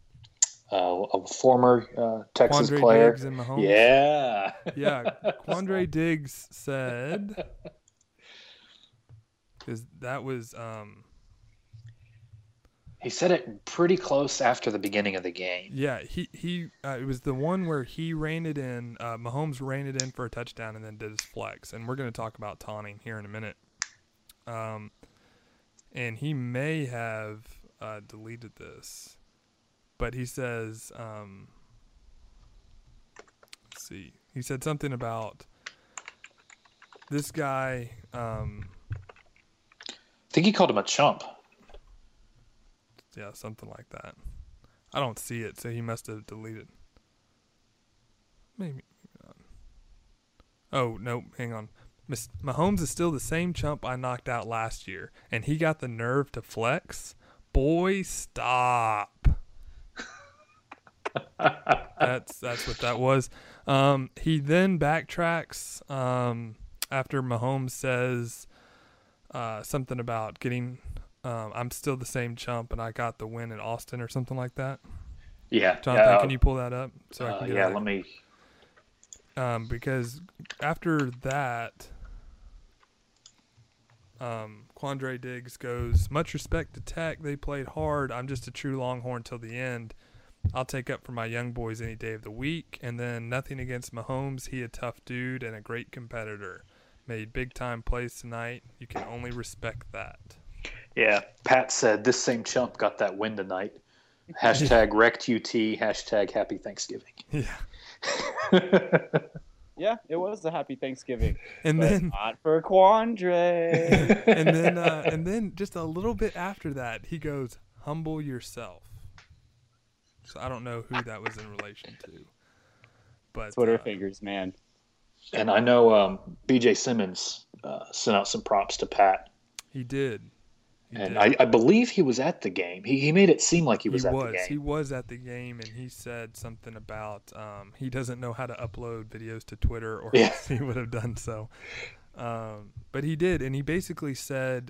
former Texas Quandre player? Diggs and Mahomes? Yeah. Yeah, Quandre Diggs said, because that was... He said it pretty close after the beginning of the game. Yeah, he it was the one where he reined it in. Mahomes reined it in for a touchdown and then did his flex. And we're going to talk about taunting here in a minute. And he may have deleted this, but he says, let's see. He said something about this guy. I think he called him a chump. Yeah, something like that. I don't see it, so he must have deleted. Maybe not. Oh, no, hang on. Mahomes is still the same chump I knocked out last year, and he got the nerve to flex? Boy, stop. That's what that was. He then backtracks after Mahomes says something about getting... I'm still the same chump, and I got the win in Austin or something like that. Yeah. Jonathan, can you pull that up? So I can get let me. Because after that, Quandre Diggs goes, much respect to Tech. They played hard. I'm just a true Longhorn till the end. I'll take up for my young boys any day of the week. And then nothing against Mahomes. He a tough dude and a great competitor. Made big-time plays tonight. You can only respect that. Yeah, Pat said this same chump got that win tonight. Hashtag wrecked UT. Hashtag happy Thanksgiving. Yeah. Yeah, it was a happy Thanksgiving. And but then not for Quandre. and then just a little bit after that, he goes, "Humble yourself." So I don't know who that was in relation to. But Twitter fingers, man. And I know B.J. Simmons sent out some props to Pat. He did. And I believe he was at the game. He made it seem like he was at the game. He was at the game, and he said something about he doesn't know how to upload videos to Twitter, or else he would have done so. But he did, and he basically said,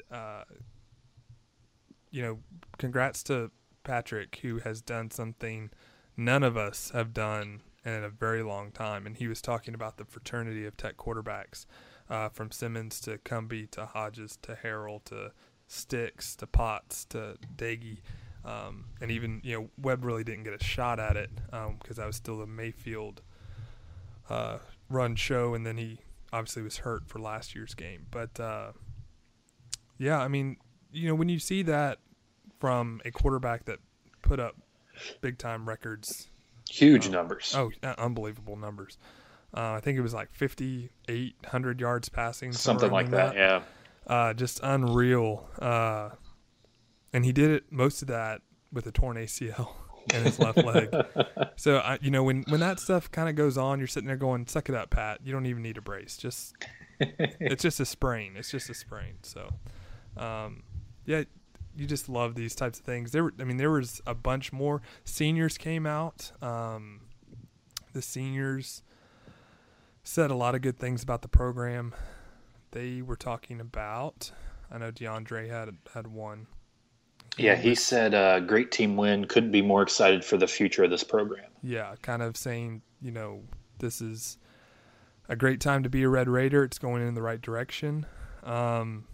congrats to Patrick, who has done something none of us have done in a very long time. And he was talking about the fraternity of Tech quarterbacks, from Simmons to Cumbie to Hodges to Harrell to Sticks to Potts to Daggy, and even Webb really didn't get a shot at it because that was still the Mayfield run show, and then he obviously was hurt for last year's game. But yeah, I mean, when you see that from a quarterback that put up big time records, huge numbers, unbelievable numbers. I think it was like 5,800 yards passing, something like that. Yeah. Just unreal. And he did it, most of that with a torn ACL in his left leg. So, when that stuff kind of goes on, you're sitting there going, suck it up, Pat. You don't even need a brace. It's just a sprain. It's just a sprain. So, yeah, you just love these types of things. There was a bunch more. Seniors came out. The seniors said a lot of good things about the program. They were talking about, I know DeAndre had one. Yeah, he said, great team win. Couldn't be more excited for the future of this program. Yeah, kind of saying, this is a great time to be a Red Raider. It's going in the right direction. Let's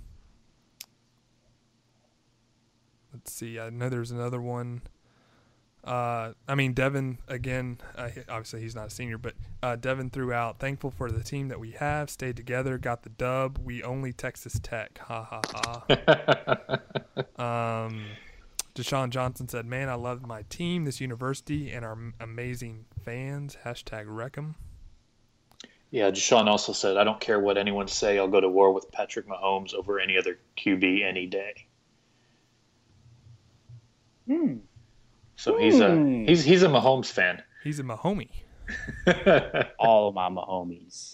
see. I know there's another one. Devin, again, obviously he's not a senior, but Devin threw out, thankful for the team that we have, stayed together, got the dub. We only Texas Tech. Ha, ha, ha. Deshaun Johnson said, man, I love my team, this university, and our amazing fans. #Wreck'em. Yeah, Deshaun also said, I don't care what anyone say. I'll go to war with Patrick Mahomes over any other QB any day. So he's a Mahomes fan. He's a Mahomie. All of my Mahomies.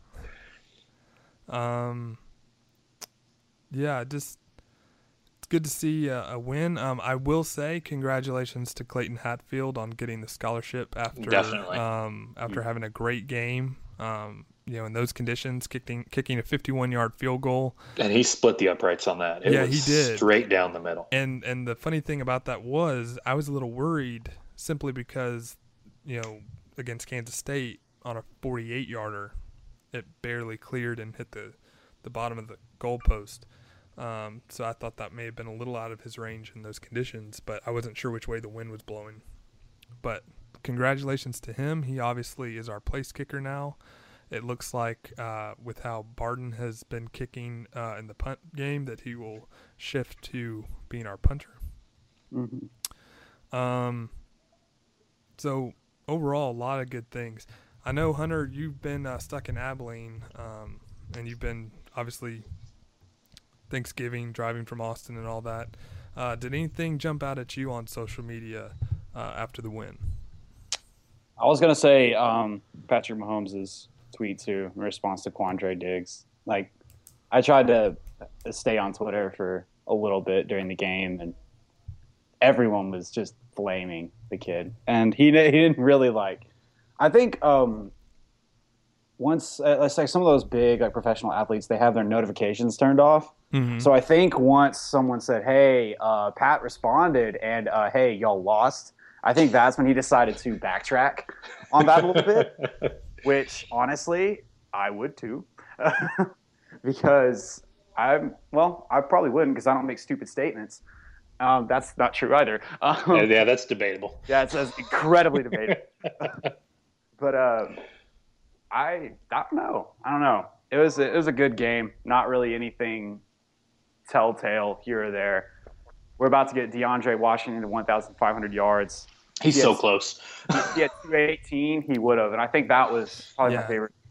Yeah, it's good to see a win. I will say congratulations to Clayton Hatfield on getting the scholarship after having a great game. In those conditions, kicking a 51-yard field goal. And he split the uprights on that. It was he did. Straight down the middle. And the funny thing about that was I was a little worried simply because, against Kansas State on a 48-yarder, it barely cleared and hit the bottom of the goalpost. So I thought that may have been a little out of his range in those conditions, but I wasn't sure which way the wind was blowing. But congratulations to him. He obviously is our place kicker now. It looks like with how Barden has been kicking in the punt game that he will shift to being our punter. Mm-hmm. So overall, a lot of good things. I know, Hunter, you've been stuck in Abilene, and you've been obviously Thanksgiving, driving from Austin and all that. Did anything jump out at you on social media after the win? I was going to say Patrick Mahomes' tweet too in response to Quandre Diggs. Like, I tried to stay on Twitter for a little bit during the game, and everyone was just flaming the kid. And he didn't really I think once let's say some of those big professional athletes, they have their notifications turned off. Mm-hmm. So I think once someone said, hey, Pat responded and hey, y'all lost, I think that's when he decided to backtrack on that a little bit, which honestly I would too, because I probably wouldn't because I don't make stupid statements. That's not true either. Yeah, that's debatable. Yeah, it's incredibly debatable. But I don't know. It was a good game. Not really anything telltale here or there. We're about to get DeAndre Washington to 1,500 yards. He's so close. He had 218. He would have, and I think that was probably my favorite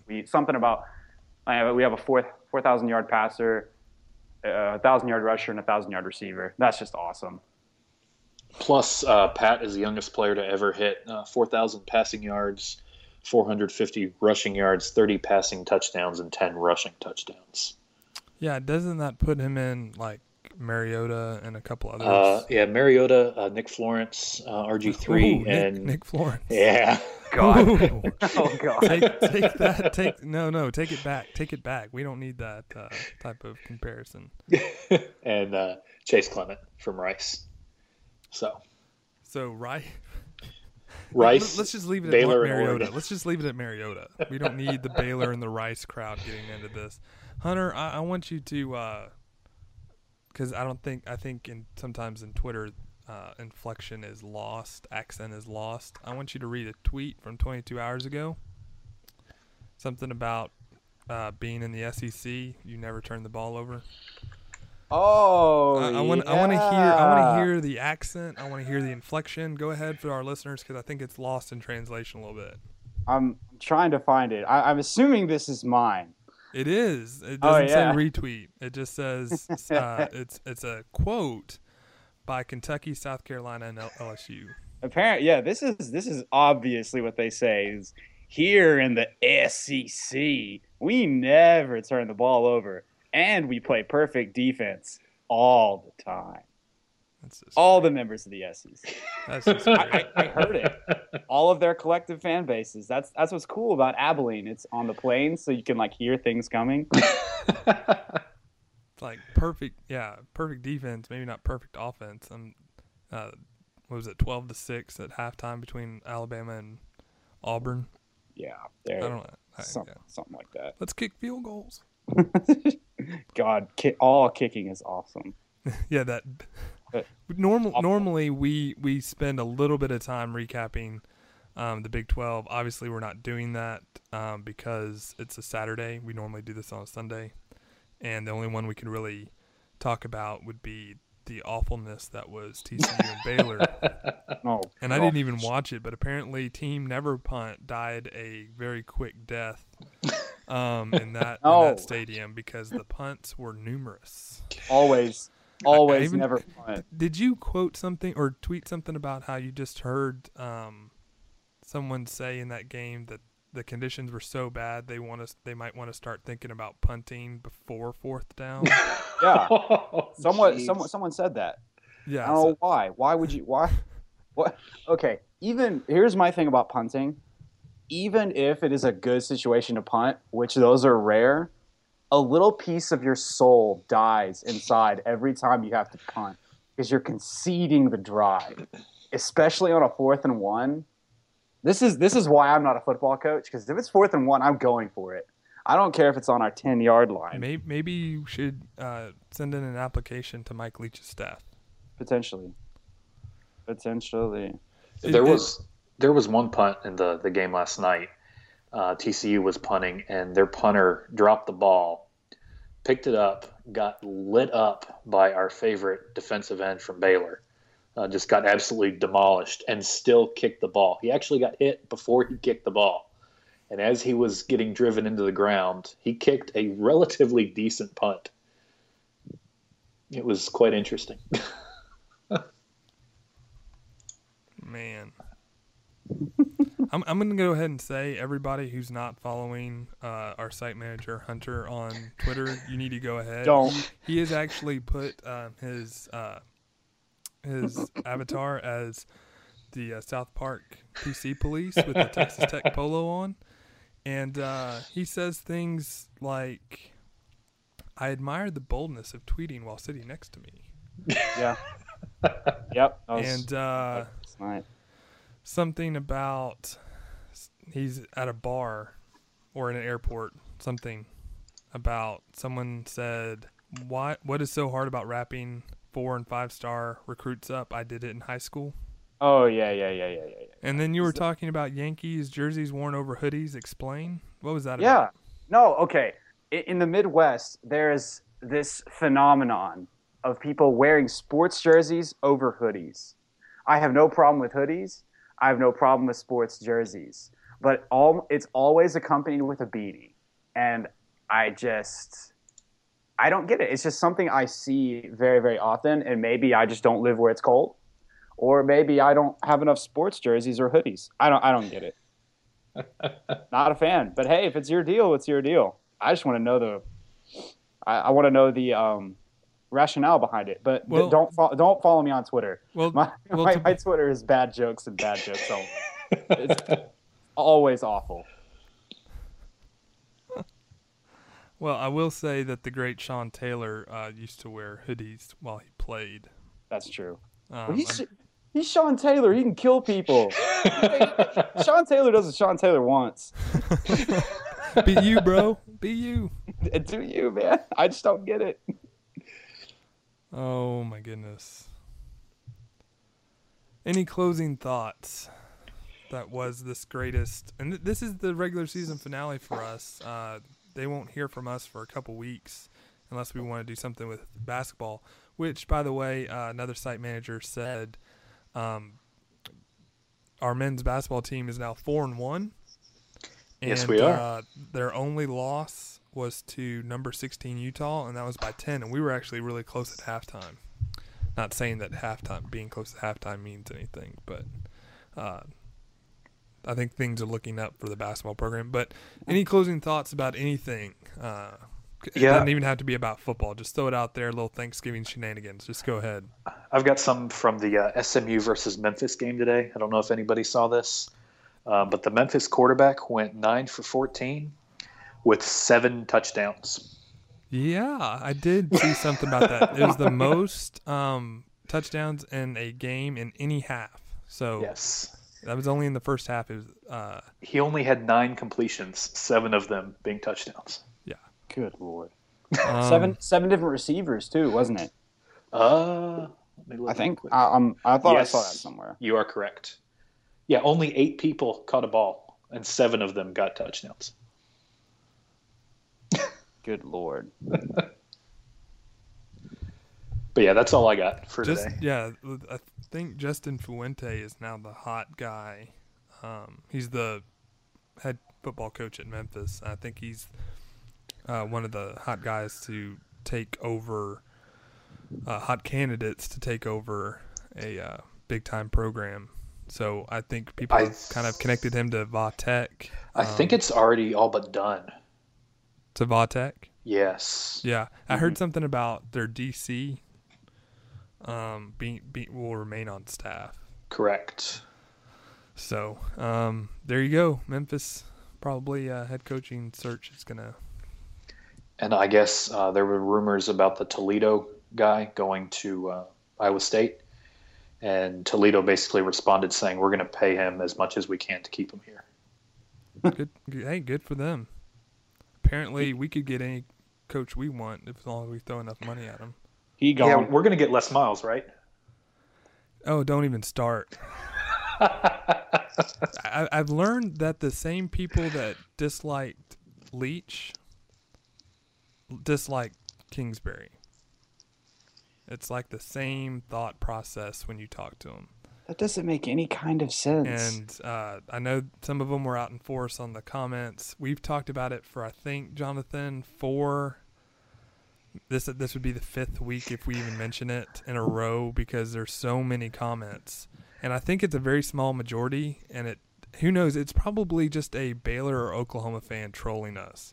Something about we have a 4,000-yard passer, a 1,000-yard rusher, and a 1,000-yard receiver. That's just awesome. Plus, Pat is the youngest player to ever hit 4,000 passing yards, 450 rushing yards, 30 passing touchdowns, and 10 rushing touchdowns. Yeah, doesn't that put him in like Mariota and a couple others? Yeah, Mariota, Nick Florence, RG3, and Nick Florence. Yeah. God. Oh God. Take that. Take it back. Take it back. We don't need that type of comparison. And Chase Clement from Rice. So Rice. Let's just leave it Baylor, at Mariota. Oregon. Let's just leave it at Mariota. We don't need the Baylor and the Rice crowd getting into this. Hunter, I want you to, because I think sometimes in Twitter, inflection is lost, accent is lost. I want you to read a tweet from 22 hours ago. Something about being in the SEC. You never turn the ball over. Oh, I want to hear the accent. I want to hear the inflection. Go ahead for our listeners, because I think it's lost in translation a little bit. I'm trying to find it. I'm assuming this is mine. It is. It doesn't say retweet. It just says it's a quote by Kentucky, South Carolina, and LSU. Apparently, yeah. This is obviously what they say is here in the SEC. We never turn the ball over. And we play perfect defense all the time. All the members of the SEC. That's just great. I heard it. All of their collective fan bases. That's what's cool about Abilene. It's on the plains, so you can like hear things coming. It's like perfect defense, maybe not perfect offense. What was it, 12-6 at halftime between Alabama and Auburn? Yeah, I don't know. Something like that. Let's kick field goals. God, all kicking is awesome. Yeah, that. Normally we spend a little bit of time recapping the Big 12. Obviously, we're not doing that because it's a Saturday. We normally do this on a Sunday, and the only one we can really talk about would be the awfulness that was TCU and Baylor. And I didn't even watch it, but apparently Team Never Punt died a very quick death in that stadium because the punts were numerous. Always never punt. Did you quote something or tweet something about how you just heard someone say in that game that the conditions were so bad they might want to start thinking about punting before fourth down? Yeah. Someone said that. Yeah. I don't know why. Why would you? Why? What? Okay. Here's my thing about punting. Even if it is a good situation to punt, which those are rare, a little piece of your soul dies inside every time you have to punt because you're conceding the drive, especially on a 4th and 1. This is why I'm not a football coach, because if it's 4th and 1, I'm going for it. I don't care if it's on our 10-yard line. Maybe you should send in an application to Mike Leach's staff. Potentially. There was one punt in the game last night. TCU was punting, and their punter dropped the ball, picked it up, got lit up by our favorite defensive end from Baylor. Just got absolutely demolished and still kicked the ball. He actually got hit before he kicked the ball. And as he was getting driven into the ground, he kicked a relatively decent punt. It was quite interesting. Man. I'm going to go ahead and say, everybody who's not following our site manager, Hunter, on Twitter, you need to go ahead. Don't. He has actually put his avatar as the South Park PC police with the Texas Tech polo on. And he says things like, I admired the boldness of tweeting while sitting next to me. Yeah. Yep. And something about he's at a bar or in an airport, something about someone said, what is so hard about wrapping 4- and 5-star recruits up? I did it in high school. Oh, yeah. And then you were talking about Yankees jerseys worn over hoodies. Explain. What was that about? Yeah. No, okay. In the Midwest, there's this phenomenon of people wearing sports jerseys over hoodies. I have no problem with hoodies. I have no problem with sports jerseys. but it's always accompanied with a beanie, and I don't get it. It's just something I see very, very often, and maybe I just don't live where it's cold, or maybe I don't have enough sports jerseys or hoodies. I don't get it. Not a fan. But hey, if it's your deal, it's your deal. I just want to know I want to know the rationale behind it. But don't follow me on Twitter. My Twitter is bad jokes and bad jokes. So it's always awful. Well, I will say that the great Sean Taylor used to wear hoodies while he played. That's true. He's Sean Taylor. He can kill people. Sean Taylor does what Sean Taylor wants. Be you, bro. Be you. Do you, man. I just don't get it. Oh, my goodness. Any closing thoughts? That was this greatest. And this is the regular season finale for us. They won't hear from us for a couple weeks unless we want to do something with basketball, which, by the way, another site manager said our men's basketball team is now 4-1. Yes, we are. Their only loss was to number 16 Utah, and that was by 10, and we were actually really close at halftime. Not saying that being close to halftime means anything, but I think things are looking up for the basketball program. But any closing thoughts about anything? It doesn't even have to be about football. Just throw it out there, little Thanksgiving shenanigans. Just go ahead. I've got some from the SMU versus Memphis game today. I don't know if anybody saw this, but the Memphis quarterback went 9 for 14 with 7 touchdowns. Yeah, I did see something about that. It was the most touchdowns in a game in any half. So yes. That was only in the first half. It was. He only had 9 completions, 7 of them being touchdowns. Yeah. Good Lord. Seven different receivers too, wasn't it? I think I thought I saw that somewhere. You are correct. Yeah, only 8 people caught a ball, and 7 of them got touchdowns. Good Lord. But yeah, that's all I got for today. Yeah, I think Justin Fuente is now the hot guy. He's the head football coach at Memphis. I think he's one of the hot guys to take over, hot candidates to take over a big-time program. So I think people have kind of connected him to Va-Tech. I think it's already all but done. To Va-Tech? Yes. Yeah. I heard something about their DC will remain on staff. Correct. So there you go. Memphis probably head coaching search is gonna. And I guess there were rumors about the Toledo guy going to Iowa State, and Toledo basically responded saying, "We're going to pay him as much as we can to keep him here." Good. Hey, good for them. Apparently, we could get any coach we want as long as we throw enough money at him. Yeah, we're going to get Les Miles, right? Oh, don't even start. I've learned that the same people that disliked Leach dislike Kingsbury. It's like the same thought process when you talk to them. That doesn't make any kind of sense. And I know some of them were out in force on the comments. We've talked about it for, I think, Jonathan, this would be the 5th week if we even mention it in a row because there's so many comments. And I think it's a very small majority, and who knows, it's probably just a Baylor or Oklahoma fan trolling us.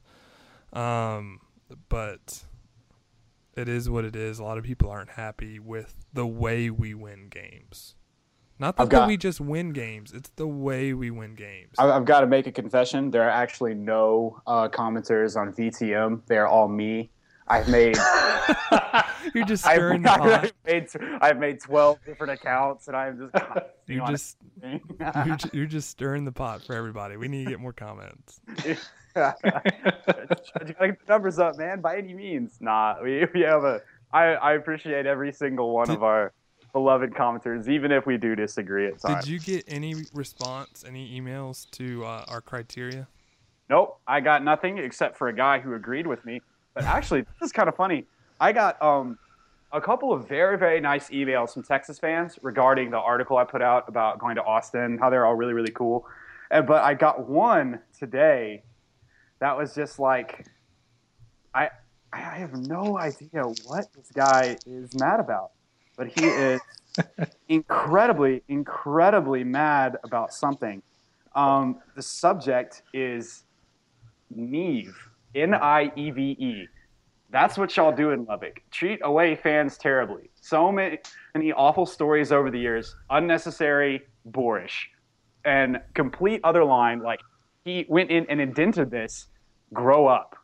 But it is what it is. A lot of people aren't happy with the way we win games. Not that we just win games. It's the way we win games. I've got to make a confession. There are actually no commenters on VTM. They're all me. I've made. You're just stirring the pot. I've made 12 different accounts, and I'm just. You're just stirring the pot for everybody. We need to get more comments. Gotta get the numbers up, man. By any means, we have I appreciate every single one of our beloved commenters, even if we do disagree at times. Did you get any response, any emails to our criteria? Nope, I got nothing except for a guy who agreed with me. But actually, this is kind of funny. I got a couple of very, very nice emails from Texas fans regarding the article I put out about going to Austin, how they're all really, really cool. But I got one today that was just like, I have no idea what this guy is mad about, but he is incredibly mad about something. The subject is Nieve, Nieve. That's what y'all do in Lubbock. Treat away fans terribly. So many awful stories over the years. Unnecessary, boorish. And complete other line, like he went in and indented this, grow up.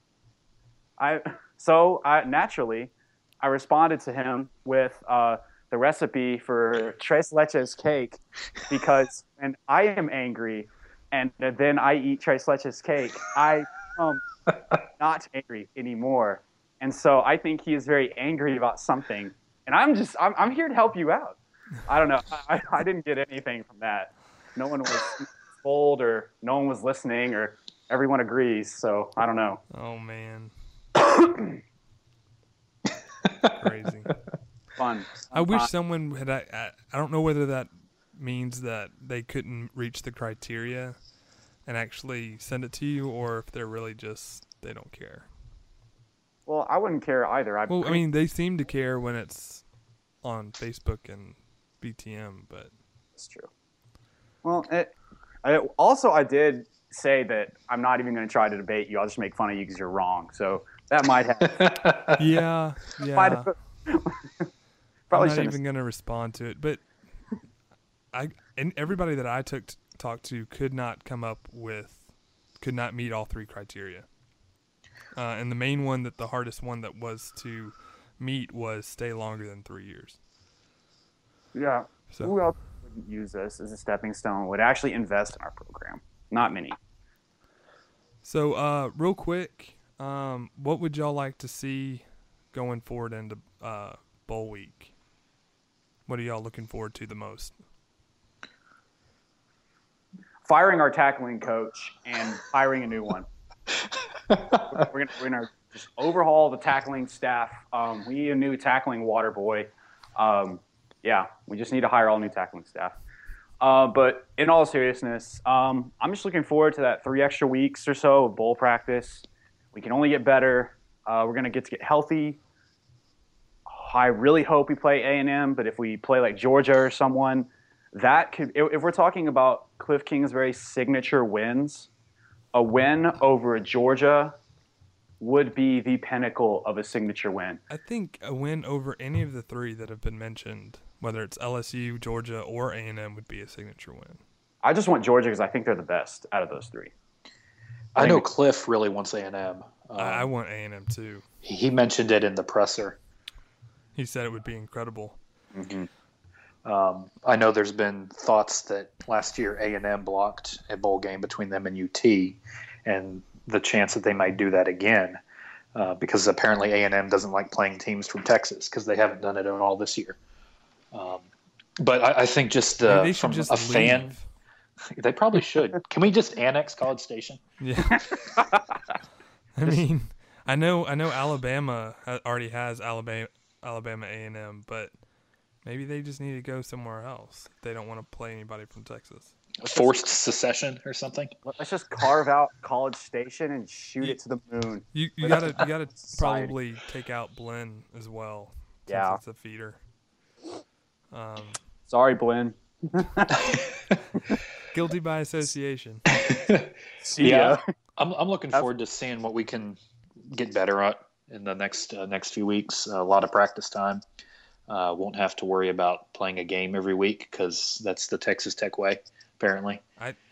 Naturally, I responded to him with the recipe for tres leches cake, because when I am angry and then I eat tres leches cake, I become not angry anymore. And so I think he is very angry about something. And I'm here to help you out. I don't know. I didn't get anything from that. No one was told, or no one was listening, or everyone agrees. So I don't know. Oh, man. Crazy. Fun. I wish someone had. I don't know whether that means that they couldn't reach the criteria and actually send it to you, or if they're really just they don't care. Well, I wouldn't care either. I mean, they seem to care when it's on Facebook and BTM, but it's true. Well, I did say that I'm not even going to try to debate you. I'll just make fun of you because you're wrong. So that might have. yeah. Probably I'm not even going to respond to it, but and everybody that I talked to could not meet all three criteria. And the main one, the hardest one that was to meet, was stay longer than 3 years. Yeah. So. Who else would use this as a stepping stone, would actually invest in our program? Not many. So, real quick, what would y'all like to see going forward into bowl week? What are y'all looking forward to the most? Firing our tackling coach and hiring a new one. We're gonna just overhaul the tackling staff. We need a new tackling water boy. We just need to hire all new tackling staff. But in all seriousness, I'm just looking forward to that 3 extra weeks or so of bowl practice. We can only get better. We're gonna get healthy. I really hope we play A&M, but if we play like Georgia or someone, that could. If we're talking about Cliff Kingsbury signature wins, a win over Georgia would be the pinnacle of a signature win. I think a win over any of the three that have been mentioned, whether it's LSU, Georgia, or A&M, would be a signature win. I just want Georgia because I think they're the best out of those three. I know Cliff really wants A&M. I want A&M too. He mentioned it in the presser. He said it would be incredible. Mm-hmm. I know there's been thoughts that last year A&M blocked a bowl game between them and UT, and the chance that they might do that again, because apparently A&M doesn't like playing teams from Texas because they haven't done it at all this year. But I think just from a fan, they probably should. Can we just annex College Station? Yeah. I mean, I know Alabama already has Alabama A&M, but maybe they just need to go somewhere else. They don't want to play anybody from Texas. Forced secession or something. Let's just carve out College Station and shoot it to the moon. You gotta probably take out Blinn as well. Yeah, it's a feeder. Sorry, Blinn. Guilty by association. Yeah, I'm looking forward to seeing what we can get better at in the next few weeks. A lot of practice time. Won't have to worry about playing a game every week because that's the Texas Tech way, apparently.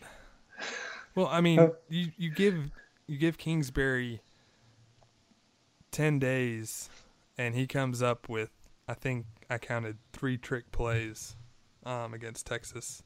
You give Kingsbury 10 days, and he comes up with, I think I counted 3 trick plays against Texas.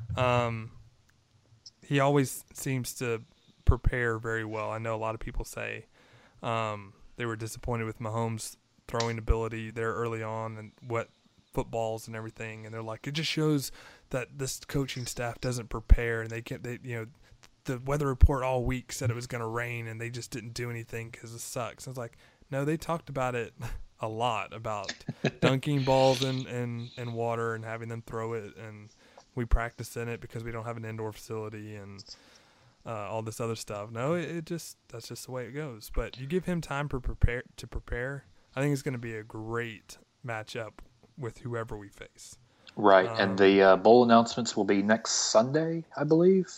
He always seems to prepare very well. I know a lot of people say they were disappointed with Mahomes' throwing ability there early on and wet footballs and everything, and they're like, it just shows that this coaching staff doesn't prepare, and the weather report all week said it was going to rain, and they just didn't do anything because it sucks. I was like, no, they talked about it a lot, about dunking balls in water and having them throw it, and we practice in it because we don't have an indoor facility and all this other stuff. No, that's just the way it goes. But you give him time to prepare. I think it's going to be a great matchup with whoever we face. Right, and the bowl announcements will be next Sunday, I believe.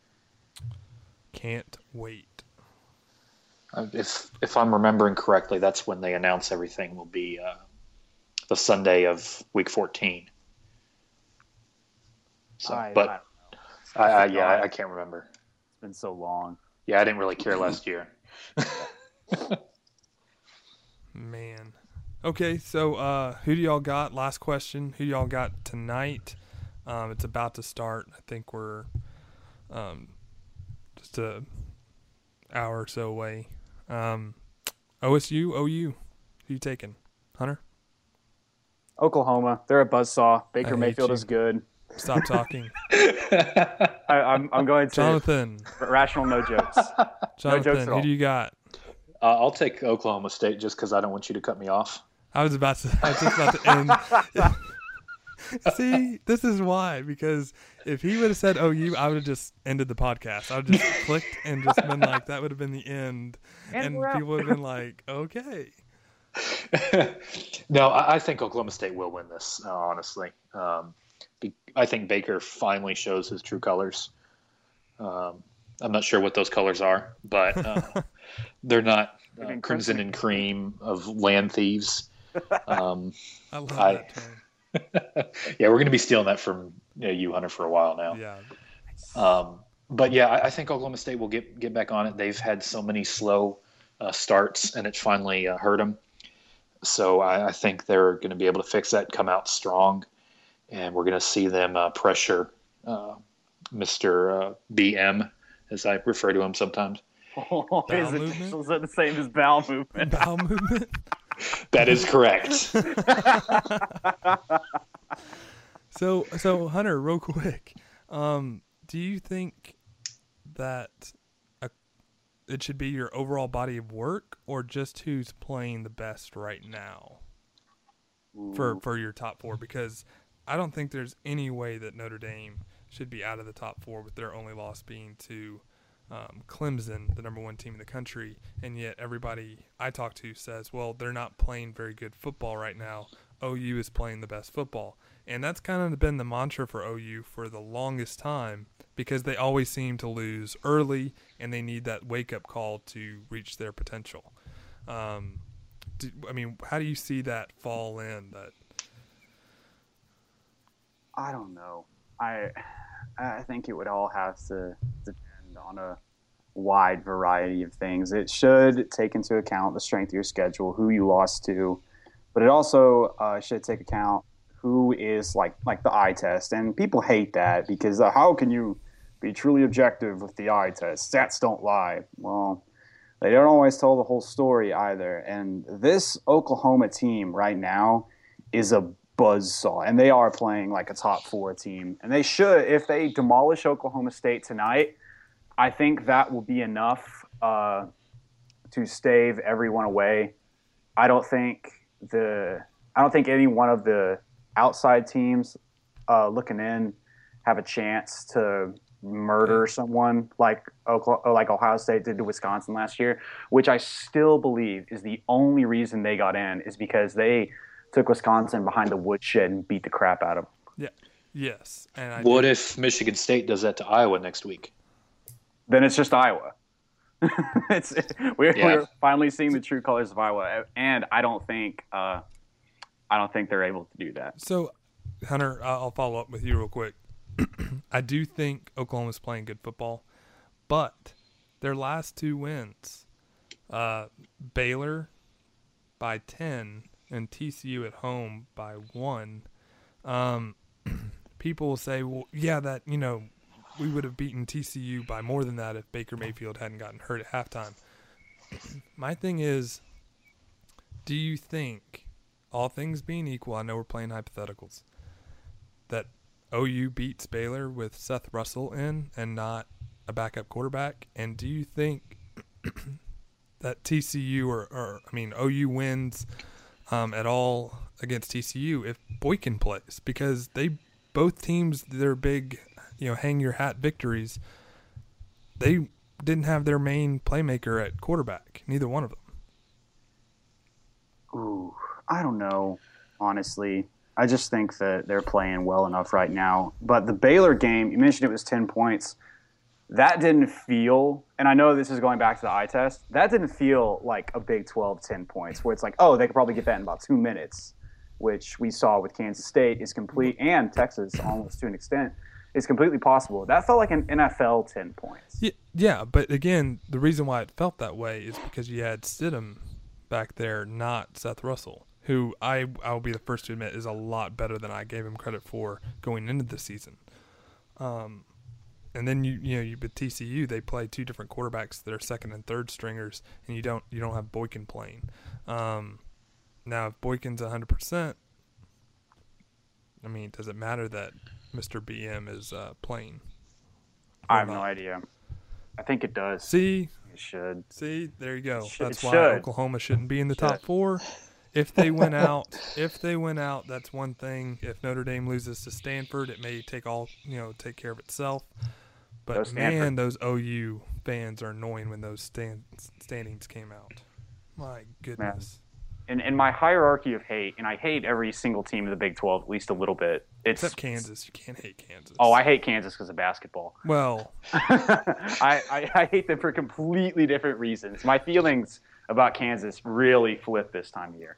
Can't wait. If I'm remembering correctly, that's when they announce everything. Will be the Sunday of Week 14. So, I can't remember. It's been so long. Yeah, I didn't really care last year. Man. Okay, so who do y'all got? Last question. Who do y'all got tonight? It's about to start. I think we're just a hour or so away. OSU, OU. Who you taking? Hunter? Oklahoma. They're a buzzsaw. Baker Mayfield is good. Stop talking. I'm going to. Jonathan. Rational no jokes. Jonathan, no jokes at all. Who do you got? I'll take Oklahoma State just because I don't want you to cut me off. I was just about to end. See, this is why, because if he would have said OU, I would have just ended the podcast. I would have just clicked and just been like, that would have been the end. And people would have been like, okay. No, I think Oklahoma State will win this, honestly. I think Baker finally shows his true colors. I'm not sure what those colors are, but they're not crimson and cream of land thieves. I love that term. Yeah, we're going to be stealing that from you, Hunter, for a while now. Yeah. But yeah, I think Oklahoma State will get back on it. They've had so many slow starts, and it finally hurt them. So I think they're going to be able to fix that, come out strong, and we're going to see them pressure Mr. BM, as I refer to him sometimes. Oh, his initials are the same as bowel movement. Bowel movement? That is correct. So Hunter, real quick, do you think that it should be your overall body of work, or just who's playing the best right now for your top four? Because I don't think there's any way that Notre Dame should be out of the top four, with their only loss being to Clemson, the number one team in the country, and yet everybody I talk to says, well, they're not playing very good football right now. OU is playing the best football. And that's kind of been the mantra for OU for the longest time, because they always seem to lose early, and they need that wake-up call to reach their potential. How do you see that fall in? I don't know. I think it would all have to depend on a wide variety of things. It should take into account the strength of your schedule, who you lost to, but it also should take account who is like the eye test. And people hate that, because how can you be truly objective with the eye test? Stats don't lie. Well, they don't always tell the whole story either. And this Oklahoma team right now is a buzzsaw, and they are playing like a top four team. And they should, if they demolish Oklahoma State tonight, I think that will be enough to stave everyone away. I don't think any one of the outside teams looking in have a chance to murder someone like Ohio State did to Wisconsin last year, which I still believe is the only reason they got in, is because they took Wisconsin behind the woodshed and beat the crap out of them. Yeah. Yes. And what if Michigan State does that to Iowa next week? Then it's just Iowa. We're finally seeing the true colors of Iowa, and I don't think they're able to do that. So, Hunter, I'll follow up with you real quick. I do think Oklahoma's playing good football, but their last two wins, Baylor by 10 and TCU at home by 1. People will say, well, yeah, that, we would have beaten TCU by more than that if Baker Mayfield hadn't gotten hurt at halftime. My thing is, do you think, all things being equal, I know we're playing hypotheticals, that OU beats Baylor with Seth Russell in and not a backup quarterback? And do you think that TCU OU wins at all against TCU if Boykin plays? Because they both teams, their big, hang your hat victories, they didn't have their main playmaker at quarterback. Neither one of them. Ooh, I don't know, honestly. I just think that they're playing well enough right now. But the Baylor game, you mentioned it was 10 points. That didn't feel, and I know this is going back to the eye test, that didn't feel like a Big 12 10 points where it's like, oh, they could probably get that in about 2 minutes, which we saw with Kansas State is complete, and Texas almost to an extent, is completely possible. That felt like an NFL 10 points. Yeah, but again, the reason why it felt that way is because you had Stidham back there, not Seth Russell, who I'll be the first to admit is a lot better than I gave him credit for going into the season. And then you with TCU, they play two different quarterbacks that are second and third stringers, and you don't have Boykin playing. Now if Boykin's 100%, I mean, does it matter that Mr. BM is playing? I have no idea. I think it does. See, it should. See, there you go. That's it why should. Oklahoma shouldn't be in the top 4. If they win out, that's one thing. If Notre Dame loses to Stanford, it may take care of itself. But man, those OU fans are annoying when those standings came out. My goodness. In my hierarchy of hate, and I hate every single team in the Big 12 at least a little bit. Except Kansas. You can't hate Kansas. Oh, I hate Kansas because of basketball. Well. I hate them for completely different reasons. My feelings about Kansas really flip this time of year.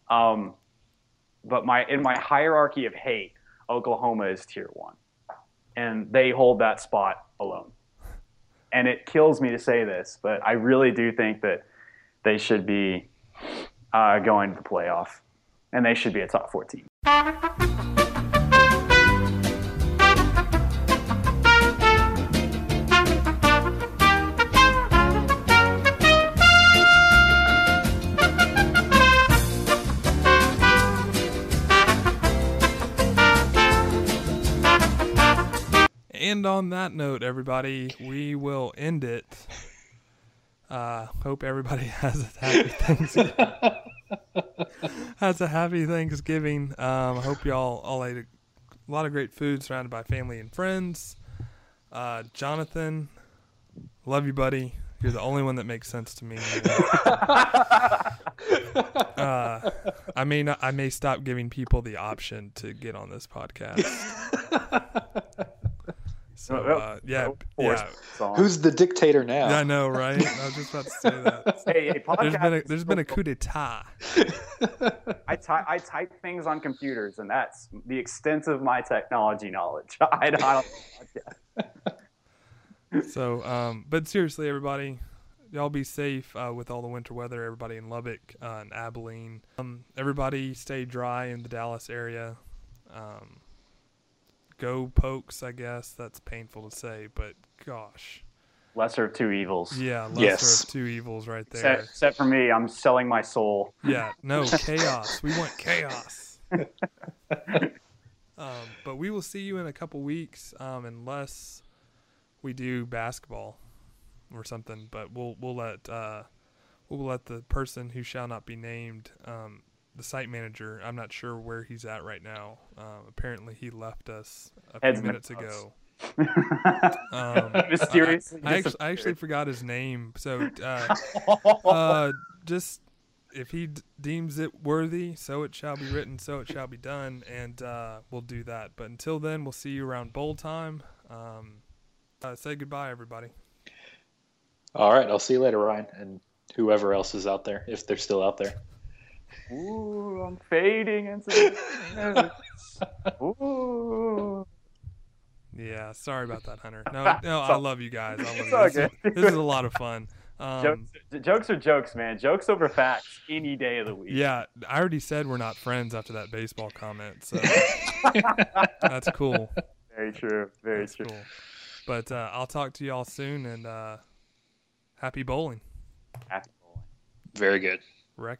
But in my hierarchy of hate, Oklahoma is tier 1. And they hold that spot alone. And it kills me to say this, but I really do think that they should be going to the playoff. And they should be a top 4 team. And on that note, everybody, we will end it. Hope everybody has a happy Thanksgiving. I hope y'all all ate a lot of great food surrounded by family and friends. Jonathan, love you, buddy. You're the only one that makes sense to me. I may stop giving people the option to get on this podcast. So, yeah. Who's the dictator now? I know, right? I was just about to say that. There's been a coup d'etat. I type things on computers, and that's the extent of my technology knowledge. I don't. So, but seriously, everybody, y'all be safe with all the winter weather. Everybody in Lubbock and Abilene. Everybody stay dry in the Dallas area. Go Pokes, I guess. That's painful to say, but gosh. Lesser of two evils. Yeah, lesser of two evils right there. Except for me, I'm selling my soul. Yeah, no, chaos. We want chaos. But we will see you in a couple weeks, unless we do basketball or something. But we'll let the person who shall not be named, the site manager, I'm not sure where he's at right now. Apparently he left us a few minutes ago. Mysteriously. I actually forgot his name. So just if he deems it worthy, so it shall be written, so it shall be done, and we'll do that. But until then, we'll see you around bowl time. Say goodbye, everybody. All right, I'll see you later, Ryan, and whoever else is out there, if they're still out there. Ooh, I'm fading into the Ooh. Yeah, sorry about that, Hunter. No, I love you guys. This is a lot of fun. Jokes are jokes, man. Jokes over facts any day of the week. Yeah, I already said we're not friends after that baseball comment, so that's cool. Very true. Very true. Cool. But I'll talk to y'all soon, and happy bowling. Happy bowling. Very good.